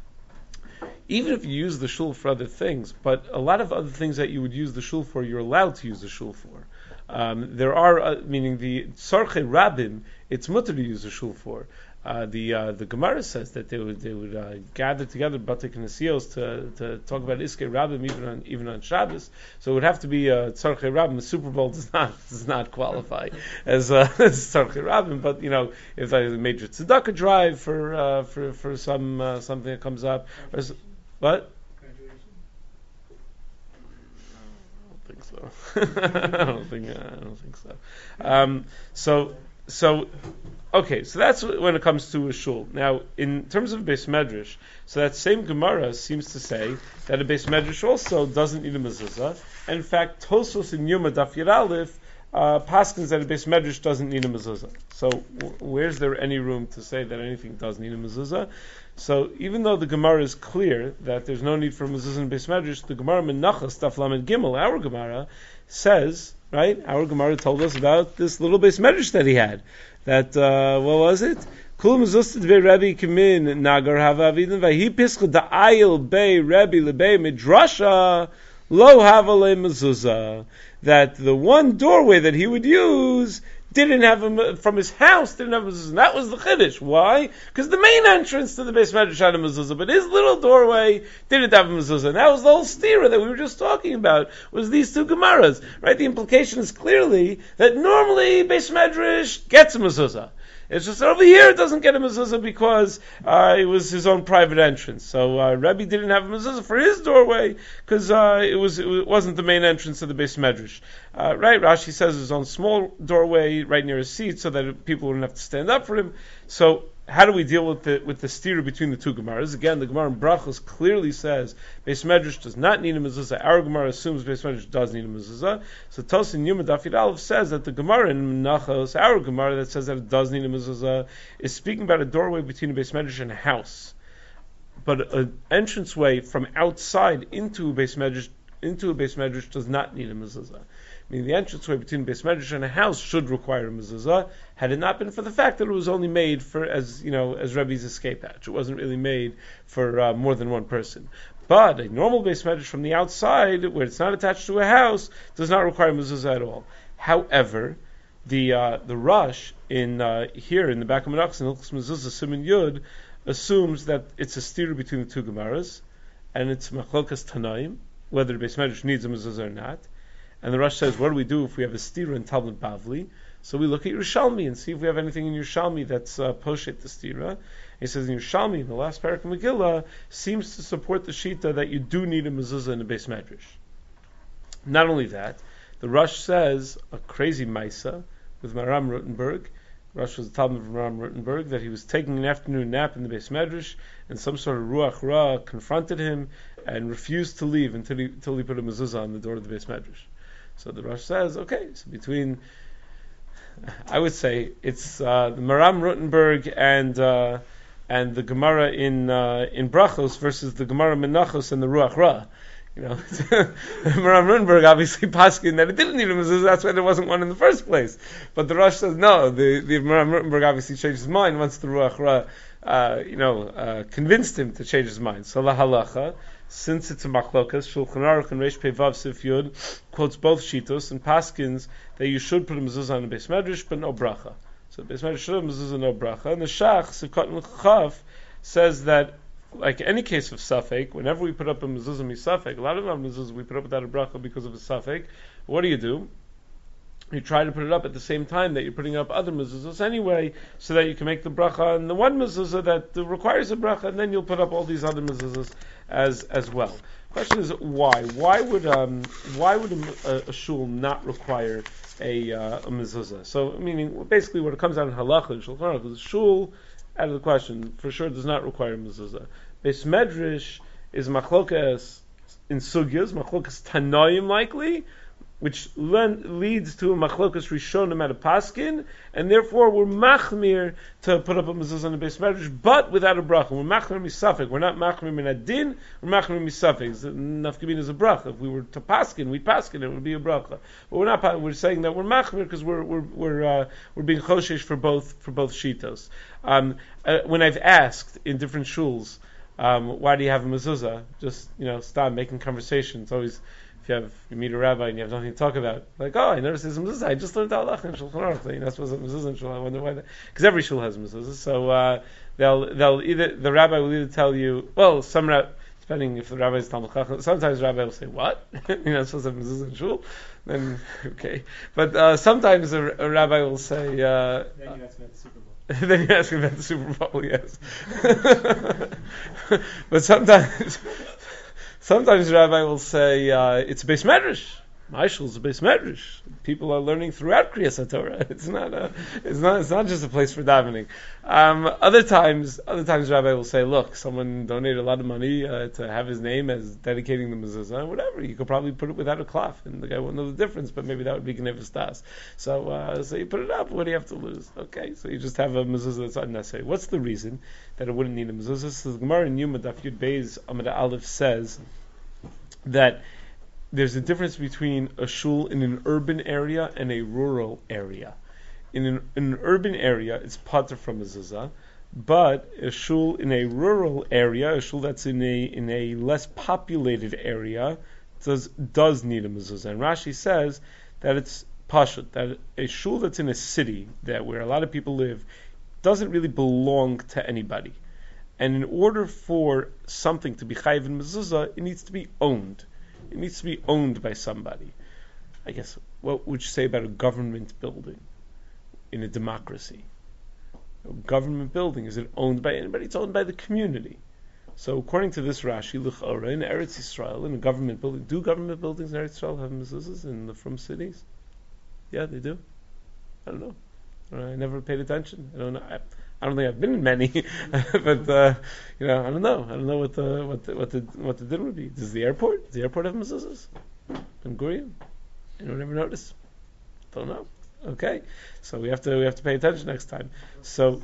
even if you use the shul for other things, but a lot of other things that you would use the shul for, you're allowed to use the shul for. Um, there are, uh, meaning the Tzarchei Rabim, it's mutter to use a shul for. Uh, the uh, the Gemara says that they would they would uh, gather together Batei Knesios to to talk about Iskei Rabbim even on even on Shabbos. So it would have to be uh, Tzarchei Rabbim. The Super Bowl does not does not qualify as uh, Tzarchei Rabbim. But you know, if there's a major tzedakah drive for uh, for for some uh, something that comes up, or, what? I don't think uh, I don't think so. Um, so so okay, so that's when it comes to a shul. Now, in terms of Beis Medrash, so that same Gemara seems to say that a Beis Medrash also doesn't need a mezuzah. And in fact, Tosos in Yuma Daf Yud Aleph uh, paskins that a Beis Medrash doesn't need a mezuzah. So w- where's there any room to say that anything does need a mezuzah? So even though the Gemara is clear that there's no need for a mezuzah in Beis Medrash, the Gemara Menachas Daf Lamed Gimel, our Gemara, says, right, our Gemara told us about this little Beis Medrash that he had. That, uh, what was it? Kul mezuzah dvei Rebbe kimin nagar hava avidin vahi pischa da'ayil bei Rebbe lebei midrasha lo hava le mezuzah. That the one doorway that he would use didn't have a, from his house, didn't have a mezuzah. That was the chiddush. Why? Because the main entrance to the Beis Medrash had a mezuzah, but his little doorway didn't have a mezuzah. And that was the whole stira that we were just talking about, was these two Gemaras. Right? The implication is clearly that normally Beis Medrash gets a mezuzah. It's just over here it doesn't get a mezuzah because uh, it was his own private entrance. So uh, Rebbe didn't have a mezuzah for his doorway because uh, it was it wasn't the main entrance of the Beis Medrash. Uh, right? Rashi says his own small doorway right near his seat so that people wouldn't have to stand up for him. So how do we deal with the with the stira between the two Gemaras? Again, the Gemara in Brachos clearly says Beis Medrash does not need a mezuzah. Our Gemara assumes Beis Medrash does need a mezuzah. So Tosin Yuma Daf Yud Aleph says that the Gemara in Menachos, our Gemara that says that it does need a mezuzah, is speaking about a doorway between a Beis Medrash and a house. But an entranceway from outside into a Beis Medrash into a Beis Medrash does not need a mezuzah. I mean, the entranceway between Beis Medrash and a house should require a mezuzah, had it not been for the fact that it was only made for, as you know, as Rebbe's escape hatch. It wasn't really made for uh, more than one person. But a normal Beis Medrash from the outside, where it's not attached to a house, does not require mezuzah at all. However, the uh, the Rush in uh, here in the back of Menachos in Hilchos Mezuzah Siman Yud assumes that it's a stira between the two Gemaras, and it's machlokas Tanaim, whether the Beis Medrash needs a mezuzah or not. And the Rush says, what do we do if we have a stira in Talmud Bavli? So we look at Yerushalmi and see if we have anything in Yerushalmi that's uh, poshet the stira. He says in Yerushalmi, in the last parak of Megillah, seems to support the shita that you do need a mezuzah in the Beis Medrash. Not only that, the Rush says a crazy maisa with Maram Rutenberg. Rush was the Talmud of Maram Rutenberg, that he was taking an afternoon nap in the Beis Medrash, and some sort of ruach ra confronted him and refused to leave until he, until he put a mezuzah on the door of the Beis Medrash. So the Rosh says, okay, so between, I would say, it's uh, the Maram Rutenberg and uh, and the Gemara in uh, in Brachos versus the Gemara Menachos and the Ruach Ra. You know, Maram Rutenberg obviously paskin that it didn't need a mezuzah, that's why there wasn't one in the first place. But the Rosh says, no, the, the Maram Rutenberg obviously changed his mind once the Ruach Ra, uh, you know, uh, convinced him to change his mind. So la halacha, since it's a machlokas, Shulchan Aruch and Reish Pei Vav Sif Yud quotes both shitos and paskins that you should put a mezuzah on a Beis Medrash, but no bracha. So Beis Medrash should have mezuzah, no bracha. And the Shach, Sivkot and Chav, says that, like any case of Safek, whenever we put up a mezuzah misafek, a lot of our mezuzah we put up without a bracha because of a Safek, what do you do? You try to put it up at the same time that you're putting up other mezuzahs anyway, so that you can make the bracha on the one mezuzah that requires a bracha, and then you'll put up all these other mezuzahs as as well. Question is why? Why would um why would a, a, a shul not require a uh, a mezuzah? So meaning basically what it comes out in halacha and shulchan aruch is shul, out of the question, for sure does not require a mezuzah. Beis Medrash is machlokas in sugyas, machlokas tanoim likely, which le- leads to a machlokas rishonim at a paskin, and therefore we're machmir to put up a mezuzah on the Beis Medrash, but without a bracha. We're machmir misafek. We're not machmir min adin. We're machmir misafek. Nafkamin is a bracha. If we were to paskin, we'd paskin. It would be a bracha. But we're not. We're saying that we're machmir because we're we're we're uh, we're being choshesh for both for both shitos. Um, uh, when I've asked in different shuls, um, why do you have a mezuzah? Just you know, stop making conversation. It's always if you have you meet a rabbi and you have nothing to talk about, like, oh, I noticed there's a mezuzah. I just learned halacha in Shulchan Aruch. You're not supposed to have mezuzah in Shulchan. I wonder why. Because every shul has mezuzah. So uh, they'll they'll either the rabbi will either tell you, well, some rab, depending if the rabbi is Talmud Chacham, sometimes the rabbi will say, what? You're not supposed to have mezuzah in shul. Then okay, but uh, sometimes a, a rabbi will say. Uh, Then you ask about the Super Bowl. Then you ask about the Super Bowl, yes. But sometimes, sometimes the rabbi will say uh, it's a beis medrash. My shul is a beis medrash. People are learning throughout Kriyas HaTorah. It's not a, it's not, it's not just a place for davening. Um, other times, other times, the rabbi will say, "Look, someone donated a lot of money uh, to have his name as dedicating the mezuzah, whatever. You could probably put it without a cloth, and the guy won't know the difference. But maybe that would be gnevus das. So, uh, so you put it up. What do you have to lose? Okay, so you just have a mezuzah that's unnecessary. What's the reason that it wouldn't need a mezuzah? So the Gemara in Yuma Daf Yud Beis Amud Aleph says that there's a difference between a shul in an urban area and a rural area. In an, in an urban area, it's pater from mezuzah, but a shul in a rural area, a shul that's in a in a less populated area, does does need a mezuzah. And Rashi says that it's pashut, that a shul that's in a city that where a lot of people live doesn't really belong to anybody. And in order for something to be chayiv in mezuzah, it needs to be owned. It needs to be owned by somebody. I guess, what would you say about a government building in a democracy? A government building, is it owned by anybody? It's owned by the community. So according to this Rashi, L'chora, in Eretz Yisrael, in a government building, do government buildings in Eretz Yisrael have mezuzahs in the from cities? Yeah, they do. I don't know. I never paid attention. I don't know. I, I don't think I've been in many, but uh, you know, I don't know. I don't know what the what the what the what the din would be. Does the airport? Does the airport have mezuzahs? Ben Gurion? Anyone ever notice? Don't know. Okay, so we have to we have to pay attention next time. So,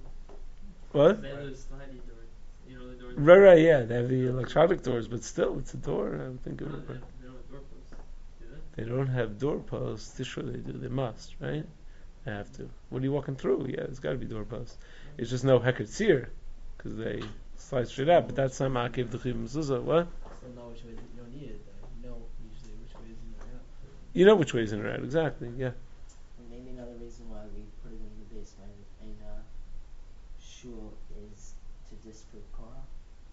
what? They have those slidey doors. You know the doors. Right, right, yeah. They have the electronic doors, but still, it's a door. I would think No, of they, it. have, they don't have doorposts. Do they? They don't have doorposts. Sure, they do. They must, right? They have to. What are you walking through? Yeah, there's got to be doorposts. It's just no heker tzir, because they slide straight out. But that's not ma'akev d'chiv mezuzah. What? Still know which way you don't need it though. You know usually which way is in or out. You know which way is in or out. Exactly. Yeah. And maybe another reason why we put it in the basement in uh, shul is to disprove Korah.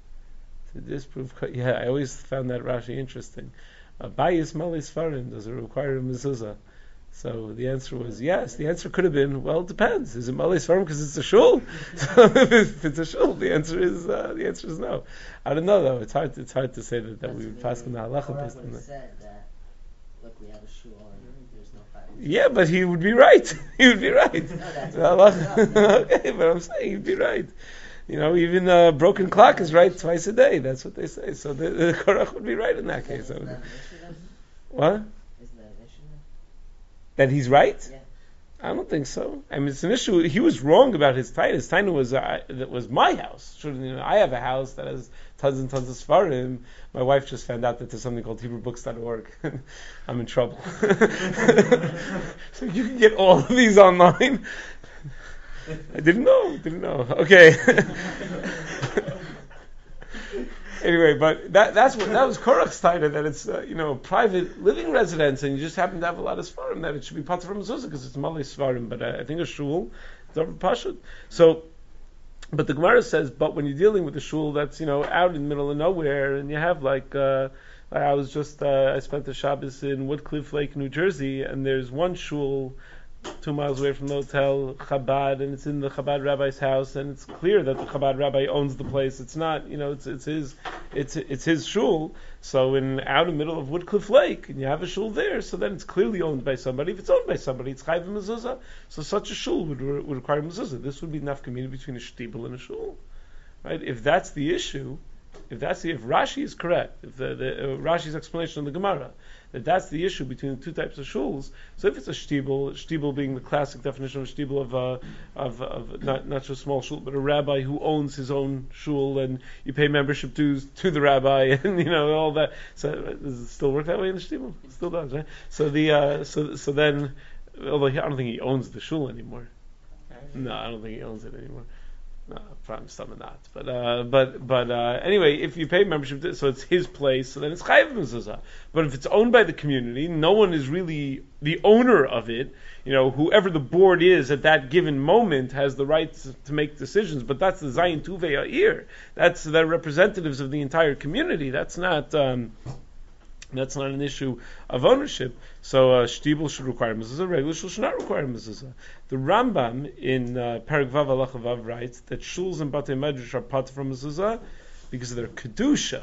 To disprove, yeah, I always found that Rashi interesting. Uh, Bayis Malis Farim, does it require a mezuzah? So the answer was yes. The answer could have been, well, it depends. Is it Malis Farim because it's a shul? So if it's a shul, the answer is uh, the answer is no. I don't know though. It's hard. To, it's hard to say that, that we would pass on the halacha Korah based would on have that. said that. Look, we have a shul and there's no fire. Yeah, but he would be right. He would be right. No, that's The halacha- what I'm saying. okay, but I'm saying he'd be right. You know, even a broken clock is right twice a day. That's what they say. So the, the Korach would be right in that case. Isn't that an issue then? What? Isn't that an issue then? That he's right? Yeah. I don't think so. I mean, it's an issue. He was wrong about his taina. His taina was uh, that was my house. Should, you know, I have a house that has tons and tons of svarim. My wife just found out that there's something called Hebrew Books dot org. I'm in trouble. So you can get all of these online. I didn't know. Didn't know. Okay. Anyway, but that that's what that was Korach's taina, that it's uh, you know, private living residence, and you just happen to have a lot of svarim, that it should be pater from mezuzah because it's malay svarim. But uh, I think a shul, it's over pashut. So, but the Gemara says, but when you're dealing with a shul that's, you know, out in the middle of nowhere, and you have like, uh, I was just uh, I spent the Shabbos in Woodcliff Lake, New Jersey, and there's one shul two miles away from the hotel, Chabad, and it's in the Chabad rabbi's house, and it's clear that the Chabad rabbi owns the place. It's not, you know, it's it's his, it's it's his shul. So in out in the middle of Woodcliff Lake, and you have a shul there, so then it's clearly owned by somebody. If it's owned by somebody, it's chayv mezuzah. So such a shul would would require mezuzah. This would be nafkamina between a shtibel and a shul, right? If that's the issue, if that's the, if Rashi is correct, if the, the uh, Rashi's explanation of the Gemara, that that's the issue between the two types of shuls. So if it's a shtibel, shtibel being the classic definition of shtibel of uh, of, of not not just a small shul, but a rabbi who owns his own shul, and you pay membership dues to the rabbi, and you know all that. So uh, does it still work that way in the shtibel? It still does, right? So the uh, so so then, although he, I don't think he owns the shul anymore. No, I don't think he owns it anymore. No, probably some are not. But uh, but but uh, anyway, if you pay membership, so it's his place, so then it's chayiv mezuzah. But if it's owned by the community, no one is really the owner of it. You know, whoever the board is at that given moment has the right to, to make decisions. But that's the Zayin Tuvei Ha'ir. That's the representatives of the entire community. That's not. Um, That's not an issue of ownership. So uh, shtibel should require mezuzah, regular shul should not require mezuzah. The Rambam in uh, Perek Vav Halacha Vav writes that shuls and batei medrash are part from mezuzah because of their kedusha.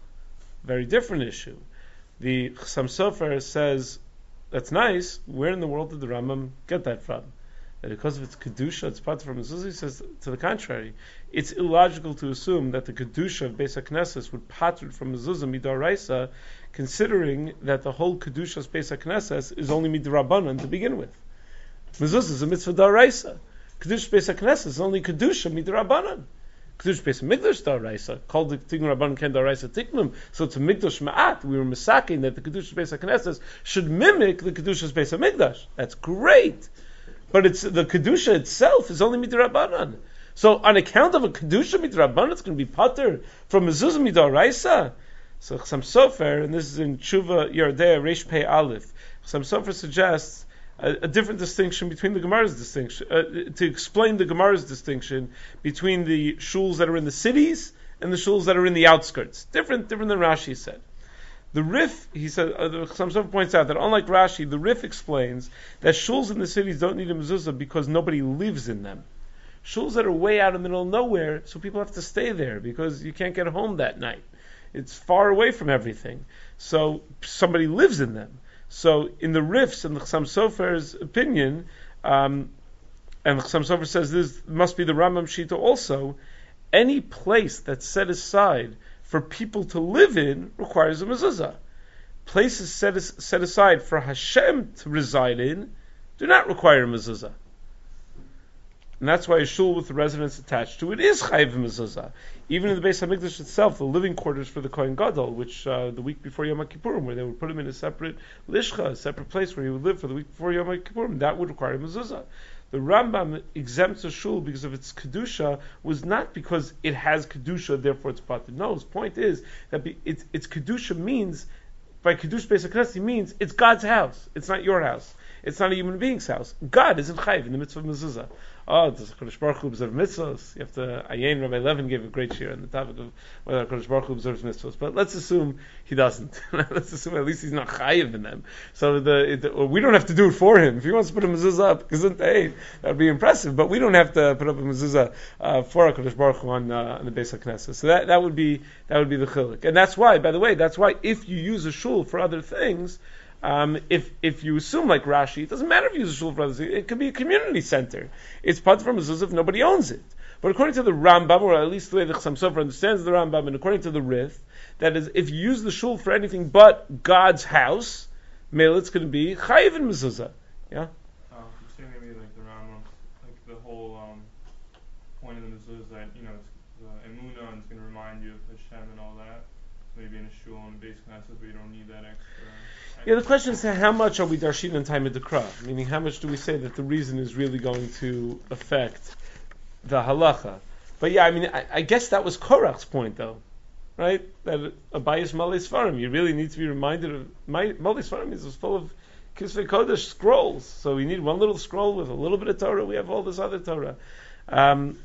Very different issue. The Chassam Sofer says that's nice. Where in the world did the Rambam get that from? That because of its kedusha, it's part from mezuzah. He says to the contrary. It's illogical to assume that the kedusha of Beis HaKnesses would pater from mezuzah midaraisa, considering that the whole kedusha of Beis HaKnesses is only midrabanan to begin with. Mezuzah is a mitzvah daraisa. Kedusha Beis HaKnesses is only kedusha midrabanan. Kedusha Beis HaMikdash daraisa, called the tikkun rabbanan ken daraisa tiknum. So it's a mikdash ma'at. We were misaking that the kedusha Beis HaKnesses should mimic the kedusha Beis HaMikdash. That's great, but it's the kedusha itself is only midrabanan. So on account of a kedusha midrabanan, it's going to be pater from mezuzah midaraisa. So Chassam Sofer, and this is in Tshuva Yardei Reish Pei Aleph, Chassam Sofer suggests a, a different distinction between the Gemara's distinction, uh, to explain the Gemara's distinction between the shuls that are in the cities and the shuls that are in the outskirts. Different, different than Rashi said. The Rif, he said, uh, Chassam Sofer points out that unlike Rashi, the Rif explains that shuls in the cities don't need a mezuzah because nobody lives in them. Shuls that are way out in the middle of nowhere, so people have to stay there because you can't get home that night. It's far away from everything. So somebody lives in them. So in the Rifs, in the Chassam Sofer's opinion, um, and the Chassam Sofer says this must be the Rambam Shita also, any place that's set aside for people to live in requires a mezuzah. Places set, as, set aside for Hashem to reside in do not require a mezuzah. And that's why a shul with the residence attached to it is chayiv mezuzah. Even in the Beis HaMikdash itself, the living quarters for the Kohen Gadol, which uh, the week before Yom Kippurim, where they would put him in a separate lishcha, a separate place where he would live for the week before Yom Kippurim, that would require mezuzah. The Rambam exempts a shul because of its kedusha was not because it has kedusha, therefore it's patur. No, his point is that be, it's, its kedusha means, by kedusha Beis HaKnesses, means it's God's house. It's not your house. It's not a human being's house. God isn't chayiv in the mitzvah of mezuzah. Oh, does Kodesh Baruch Hu observe mitzvahs? You have to. Ayin Rabbi Levin gave a great shir on the topic of whether Kodesh Baruch Hu observes mitzvahs. But let's assume he doesn't. Let's assume at least he's not chayiv in them. So the, the we don't have to do it for him. If he wants to put a mezuzah up, that would be impressive. But we don't have to put up a mezuzah uh, for Kodesh Baruch Hu on, uh, on the Beis HaKnesses. So that, that would be that would be the chiluk. And that's why, by the way, that's why if you use a shul for other things. Um, if if you assume like Rashi, it doesn't matter if you use a shul for others. It could be a community center. It's part from mezuzah if nobody owns it. But according to the Rambam, or at least the way the Chassam Sofer understands the Rambam, and according to the Rif, that is, if you use the shul for anything but God's house, mele it's going to be chayiv in mezuzah. Yeah. Uh, you're saying maybe like the Rambam, like the whole um, point of the mezuzah is that you know it's the emunah and it's going to remind you of Hashem and all that. Maybe in a shul and a Beis HaKnesses, but you don't need that extra. Yeah, the question is how much are we darshin in time of dekra? Meaning, how much do we say that the reason is really going to affect the halacha? But yeah, I mean, I, I guess that was Korach's point, though, right? That a bias malei svarim, you really need to be reminded of my malei svarim is full of kisvei kodesh scrolls. So we need one little scroll with a little bit of Torah. We have all this other Torah. Um,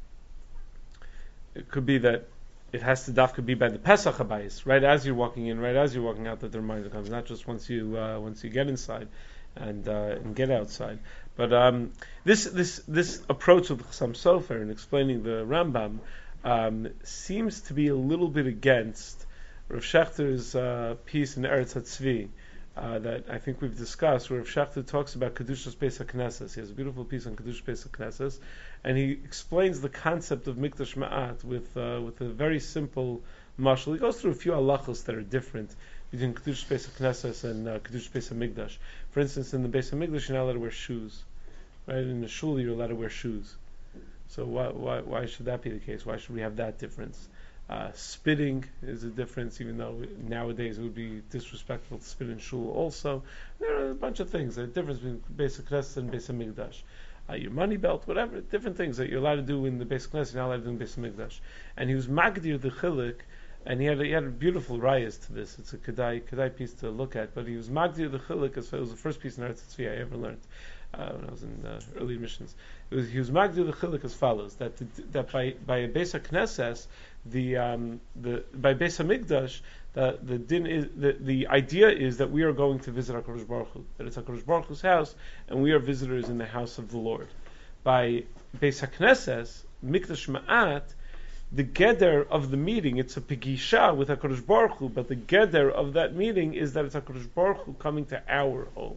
it could be that. It has to dafka be by the Pesach habayis, right as you're walking in, right as you're walking out, that the reminder comes. Not just once you uh, once you get inside and uh, and get outside. But um, this this this approach of the Chassam Sofer in explaining the Rambam um, seems to be a little bit against Rav Shechter's uh, piece in Eretz HaTzvi uh, that I think we've discussed, where Rav Shechter talks about Kedushas Beis HaKnesses. He has a beautiful piece on Kedushas Beis HaKnesses. And he explains the concept of Mikdash Ma'at with uh, with a very simple mashal. He goes through a few halachos that are different between Kedush Beis HaKnesses and uh, Kedush Beis HaMikdash. For instance, in the Beis HaMikdash, you're not allowed to wear shoes. Right? In the shul, you're allowed to wear shoes. So why, why why should that be the case? Why should we have that difference? Uh, spitting is a difference, even though nowadays it would be disrespectful to spit in shul also. There are a bunch of things. There's a difference between Beis HaKnesses and Beis HaMikdash. uh, your money belt, whatever, different things that you're allowed to do in the Beis Knesset, you're not allowed to do in Beis Hamikdash. And he was magdir the chilik, and he had a, he had a beautiful rayas to this. It's a kedai kedai piece to look at, but he was magdir the chilik, as it was the first piece in Eretz Tzvi I ever learned uh, when I was in uh, early missions. It was, he was magdir the chilik as follows: that the, that by by a Beis Knesset, the um, the by Beis Hamikdash, the the din is the, the idea is that we are going to visit HaKadosh Baruch Hu, that it's HaKadosh Baruch Hu's house, and we are visitors in the house of the Lord. By Beis HaKnesses, Mikdash Ma'at, the geder of the meeting, it's a pegisha with HaKadosh Baruch Hu, but the geder of that meeting is that it's HaKadosh Baruch Hu coming to our home.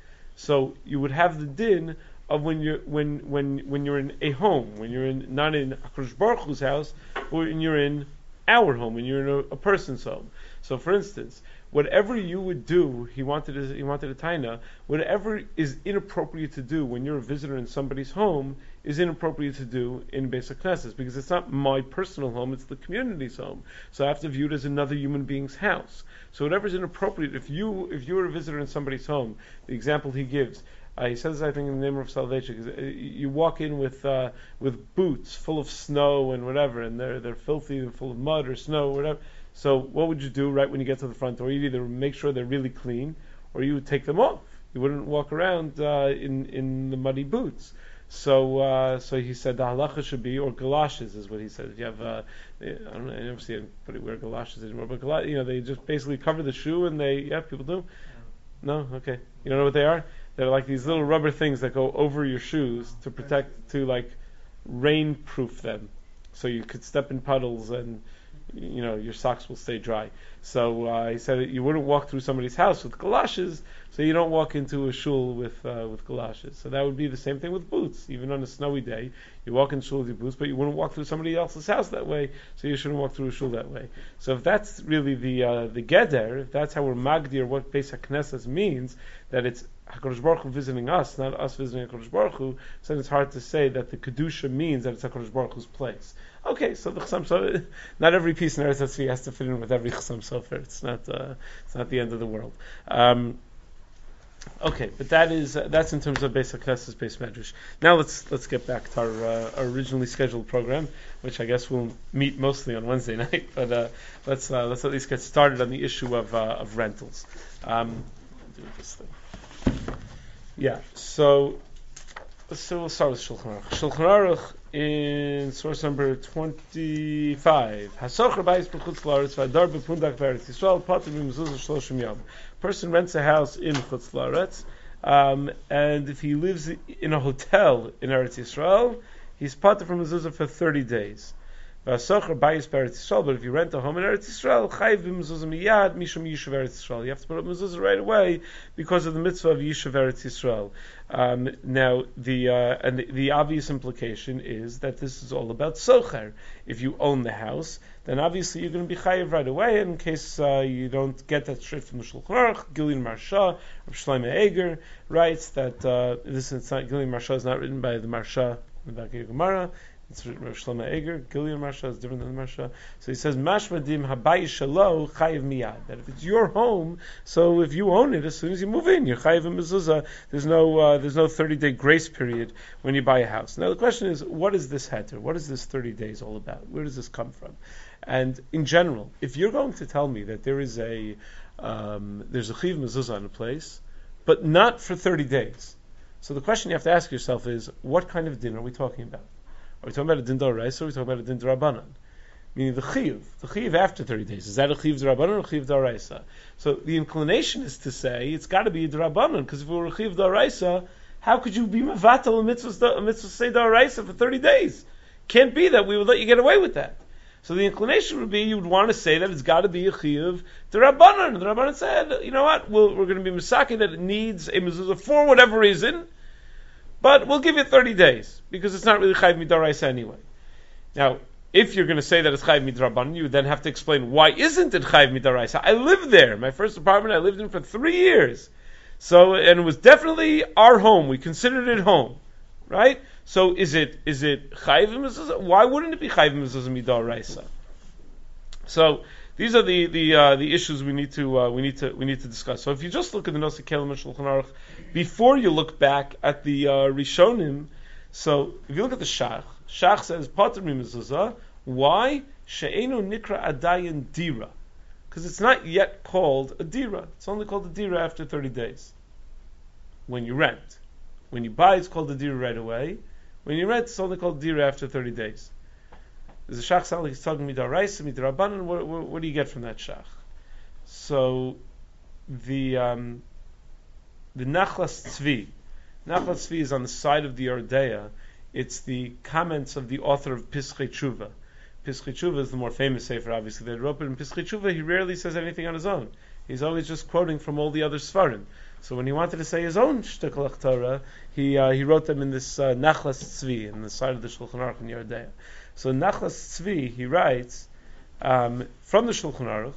So you would have the din of when you're when when when you're in a home, when you're in not in HaKadosh Baruch Hu's house, but when you're in our home, when you're in a, a person's home. So, for instance, whatever you would do, he wanted a, he wanted a taina. Whatever is inappropriate to do when you're a visitor in somebody's home is inappropriate to do in Beis HaKnesses, because it's not my personal home; it's the community's home. So I have to view it as another human being's house. So whatever is inappropriate, if you if you were a visitor in somebody's home, the example he gives. Uh, he says, I think, in the name of salvation, because you walk in with uh, with boots full of snow and whatever, and they're they're filthy and full of mud or snow or whatever. So what would you do right when you get to the front door? You'd either make sure they're really clean, or you would take them off. You wouldn't walk around uh, in in the muddy boots. So uh, so he said the halacha should be, or galoshes is what he said. If you have, uh, I don't know, I never see anybody wear galoshes anymore, but gal- you know they just basically cover the shoe, and they yeah people do. No, okay, you don't know what they are? They're like these little rubber things that go over your shoes to protect, to like rain-proof them, so you could step in puddles and you know your socks will stay dry. So uh, he said that you wouldn't walk through somebody's house with galoshes, so you don't walk into a shul with uh, with galoshes. So that would be the same thing with boots. Even on a snowy day, you walk in shul with your boots, but you wouldn't walk through somebody else's house that way, so you shouldn't walk through a shul that way. So if that's really the uh, the geder, if that's how we're magdir what Beis HaKnesses means, that it's HaKadosh Baruch Hu visiting us, not us visiting HaKadosh Baruch Hu, so then it's hard to say that the Kedusha means that it's HaKadosh Baruch Hu's place. Okay, so the Chassam Sofer, not every piece in Eretz Tzvi has to fit in with every Chassam Sofer. It's not, uh, it's not the end of the world. Um, okay, but that is uh, that's in terms of Beis HaKnesses, Beis Medrash. Now let's let's get back to our, uh, our originally scheduled program, which I guess we'll meet mostly on Wednesday night. But uh, let's uh, let's at least get started on the issue of uh, of rentals. Um, I'll do this thing. Yeah, so so we'll start with Shulchan Aruch. Shulchan Aruch in source number twenty-five. Hasocher bayis b'chutz la'aretz v'adar b'pundak v'eretz Yisrael patur b'mezuzah shloshim yom. Person rents a house in chutz la'aretz, um, and if he lives in a hotel in Eretz Yisrael, he's patur from mezuzah for thirty days. V'hasocher bayis b'eretz Yisrael, but if you rent a home in Eretz Yisrael, chayiv b'mezuzah miyad mishum yishuv Eretz Yisrael. You have to put up mezuzah right away because of the mitzvah of yishuv Eretz Yisrael. Um, now, the uh, and the, the obvious implication is that this is all about socher. If you own the house, then obviously you're going to be chayiv right away. In case uh, you don't get that straight from the Shulchan Aruch, Gilyon Marsha, Rav Shlomo Eger writes that uh, this is not Gilyon Marsha is not written by the Marsha in the back of Gemara. It's written by Rav Shlomo Eger. Gilyon Marsha is different than the Marsha. So he says, Mashmadim habayis shalo chayiv miyad. That if it's your home, so if you own it, as soon as you move in, you're chayiv in mezuzah. There's no uh, there's no thirty-day grace period when you buy a house. Now the question is, what is this heter? What is this thirty days all about? Where does this come from? And in general, if you're going to tell me that there is a um, there's a chayiv mezuzah in a place, but not for thirty days, so the question you have to ask yourself is, what kind of din are we talking about? Are we talking about a din d'oraisa, or are we talking about a din d'rabbanan? Meaning the chiyuv, the chiyuv after thirty days. Is that a chiyuv d'rabbanan or a chiyuv d'oraisa? So the inclination is to say it's got to be a d'rabbanan, because if it were a chiyuv d'oraisa, how could you be mevatel a mitzvah a mitzvah say d'oraisa for thirty days? Can't be that we would let you get away with that. So the inclination would be you would want to say that it's got to be a chiyuv d'rabbanan. The rabbanan said, you know what, we'll, we're going to be misaki that it needs a mezuzah for whatever reason. But we'll give you thirty days, because it's not really Chayv Midaraisa anyway. Now, if you're going to say that it's Chayv Midrabanan, you would then have to explain, why isn't it Chayv Midaraisa? I lived there. My first apartment I lived in for three years. So, and it was definitely our home. We considered it home. Right? So is it, is it Chayv Mezuzah? Why wouldn't it be Chayv Mezuzah Midaraisa? So, these are the the uh, the issues we need to uh, we need to we need to discuss. So if you just look at the Nosei Kelim and Shulchan Aruch, before you look back at the uh, Rishonim, so if you look at the Shach, Shach says Pater Mimezuzah. Why? She'enu nikra adayin dira, because it's not yet called a dira. It's only called a dira after thirty days. When you rent, when you buy, it's called a dira right away. When you rent, it's only called dira after thirty days. There's a shach sound like he's talking midaraisa, midarabanan. What, what, what do you get from that shach? So the um, the Nachlas Tzvi, Nachlas Tzvi is on the side of the Yordea. It's the comments of the author of Pischei Tshuva. Pischei Tshuva is the more famous sefer, obviously. They wrote, but in Pischei Tshuva he rarely says anything on his own. He's always just quoting from all the other Sfarim. So when he wanted to say his own Shtickl Torah, he uh, he wrote them in this uh, Nachlas Tzvi, in the side of the Shulchan Aruch in Yordea. So Nachlas Tzvi, he writes um, from the Shulchan Aruch.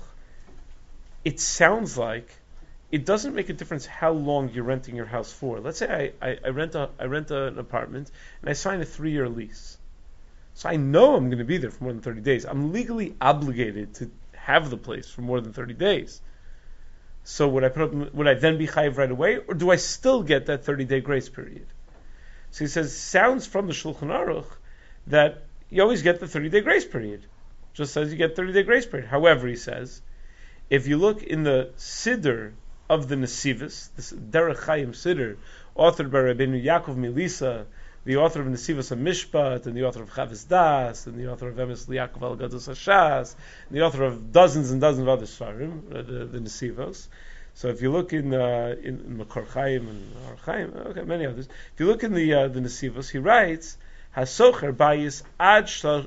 It sounds like it doesn't make a difference how long you're renting your house for. Let's say I, I, I rent a I rent a, an apartment and I sign a three-year lease. So I know I'm going to be there for more than thirty days. I'm legally obligated to have the place for more than thirty days. So would I put up, would I then be chayiv right away, or do I still get that thirty-day grace period? So he says, sounds from the Shulchan Aruch that you always get the thirty-day grace period. Just says you get thirty-day grace period. However, he says, if you look in the Siddur of the Nesivos, this Derech Chaim Siddur, authored by Rabbeinu Yaakov Milisa, the author of Nesivos HaMishpat, and the author of Chavis Das, and the author of Emes Liakov Al Gadus Hashas, and the author of dozens and dozens of other Sfarim, uh, the, the Nesivos. So if you look in uh, in, in Makor Chaim and Ar Chaim, okay, many others. If you look in the uh, the Nesivos, he writes, Hasocher Bayis Ad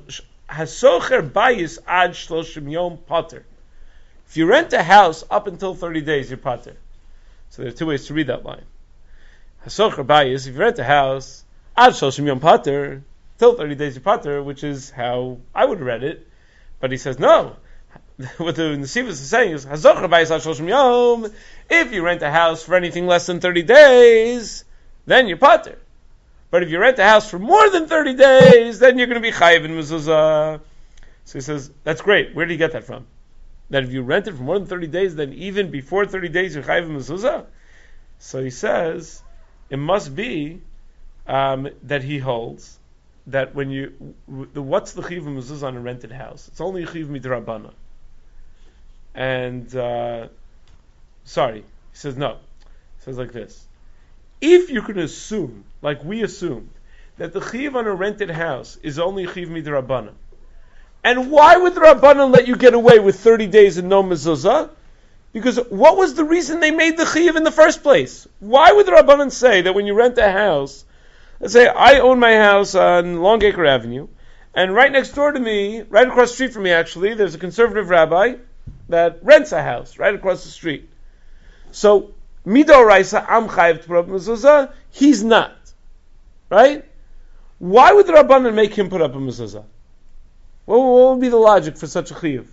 Hasocher Bayis Ad Shloshim Yom Pater. If you rent a house up until thirty days, you're pater. So there are two ways to read that line. Hasocher Bayis, if you rent a house, Ad Shloshim Yom Pater, till thirty days you're pater, which is how I would read it. But he says, no. What the Nesivos is saying is, Hasocher Bayis Ad Shloshim Yom, if you rent a house for anything less than thirty days, then you're pater. But if you rent a house for more than thirty days, then you're going to be chayiv in mezuzah. So he says, that's great. Where did he get that from? That if you rent it for more than thirty days, then even before thirty days you're chayiv mezuzah? So he says, it must be um, that he holds that when you, the, what's the chayiv mezuzah on a rented house? It's only a chayiv midrabana. And, uh, sorry, he says no. He says like this. If you can assume, like we assume, that the chayiv on a rented house is only chayiv midrabana, and why would the Rabbanan let you get away with thirty days and no mezuzah? Because what was the reason they made the chiyuv in the first place? Why would the Rabbanan say that when you rent a house, let's say I own my house on Longacre Avenue, and right next door to me, right across the street from me actually, there's a conservative rabbi that rents a house right across the street. So, midoraisa am chayiv to put up mezuzah, he's not. Right? Why would the Rabbanan make him put up a mezuzah? What would be the logic for such a chiyuv?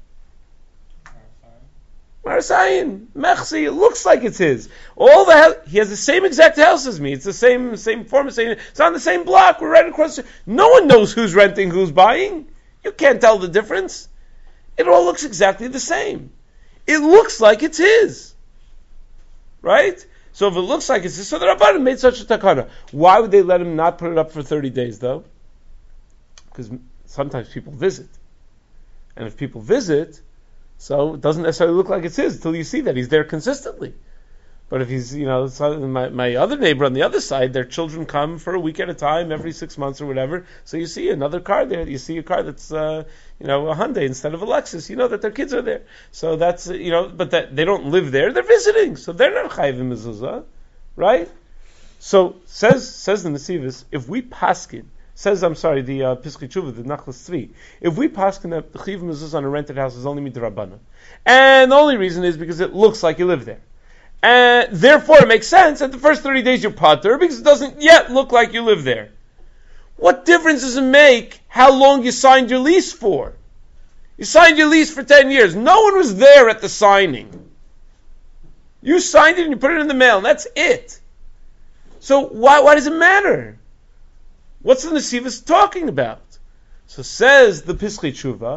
Marasayin, Mechsi, it looks like it's his. All the he has the same exact house as me. It's the same same form. Same, it's on the same block. We're right across. The, no one knows who's renting, who's buying. You can't tell the difference. It all looks exactly the same. It looks like it's his, right? So if it looks like it's his, so the Rabbanan made such a takana. Why would they let him not put it up for thirty days though? Because sometimes people visit. And if people visit, so it doesn't necessarily look like it's his until you see that he's there consistently. But if he's, you know, my, my other neighbor on the other side, their children come for a week at a time, every six months or whatever, so you see another car there, you see a car that's, uh, you know, a Hyundai instead of a Lexus, you know that their kids are there. So that's, you know, but that they don't live there, they're visiting, so they're not chayiv in mezuzah, right? So, says, says the Nesivos, if we paskin, Says, I'm sorry, the uh, Pischei Tshuva, the Nachlas Tzvi. If we paskin that the chiyuv mezuzah on a rented house is only midrabbanan, and the only reason is because it looks like you live there, and therefore it makes sense that the first thirty days you're pater because it doesn't yet look like you live there. What difference does it make how long you signed your lease for? You signed your lease for ten years. No one was there at the signing. You signed it and you put it in the mail, and that's it. So why why does it matter? What's the Nesivos talking about? So says the Pischei Tshuva,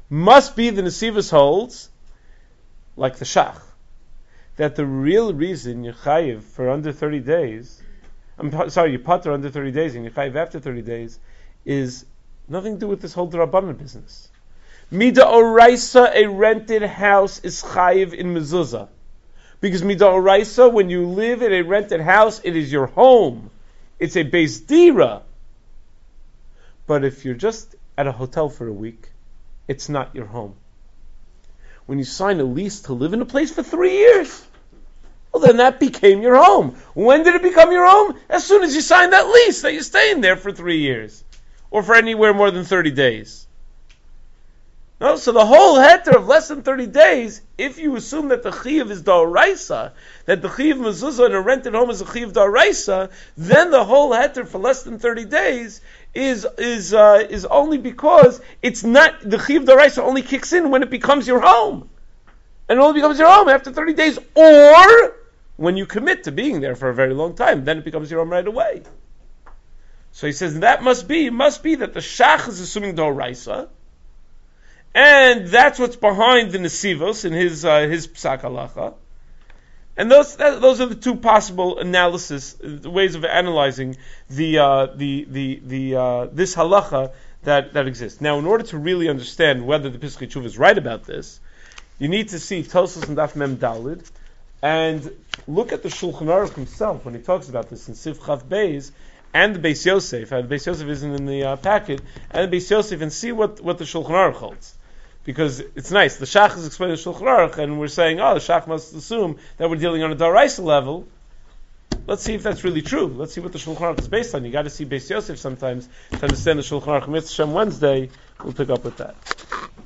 Must be the Nesivos holds, like the Shach, that the real reason you're chayiv for under thirty days, I'm sorry, you pater under thirty days and you're chayiv after thirty days, is nothing to do with this whole D'Rabbanan business. Mida Oraisa, a rented house, is chayiv in mezuzah. Because Mida Oraisa, when you live in a rented house, it is your home. It's a beis dira. But if you're just at a hotel for a week, it's not your home. When you sign a lease to live in a place for three years, well, then that became your home. When did it become your home? As soon as you signed that lease that you're staying there for three years. Or for anywhere more than thirty days. No, so the whole heter of less than thirty days, if you assume that the chiyuv is da'oraisa, that the chiyuv mezuzah in a rented home is a chiyuv da'oraisa, then the whole heter for less than thirty days is is uh, is only because it's not, the chiyuv da'oraisa only kicks in when it becomes your home. And it only becomes your home after thirty days, or when you commit to being there for a very long time, then it becomes your home right away. So he says that must be, must be that the Shach is assuming da'oraisa, and that's what's behind the Nesivos in his uh, his Psak Halacha. And those that, those are the two possible analysis uh, ways of analyzing the uh, the the the uh, this halacha that, that exists. Now, in order to really understand whether the Piskei Tshuva is right about this, you need to see Tosfos and Daf Mem Dalid and look at the Shulchan Aruch himself when he talks about this in Siv Chav Beis and the Beis Yosef. Uh, the Beis Yosef isn't in the uh, packet, and the Beis Yosef, and see what, what the Shulchan Aruch holds. Because it's nice. The Shach is explaining the Shulchan Aruch, and we're saying, oh, the Shach must assume that we're dealing on a Daraisa level. Let's see if that's really true. Let's see what the Shulchan Aruch is based on. You got to see Beis Yosef sometimes to understand the Shulchan Aruch. Mitzvah Shem Wednesday, we'll pick up with that.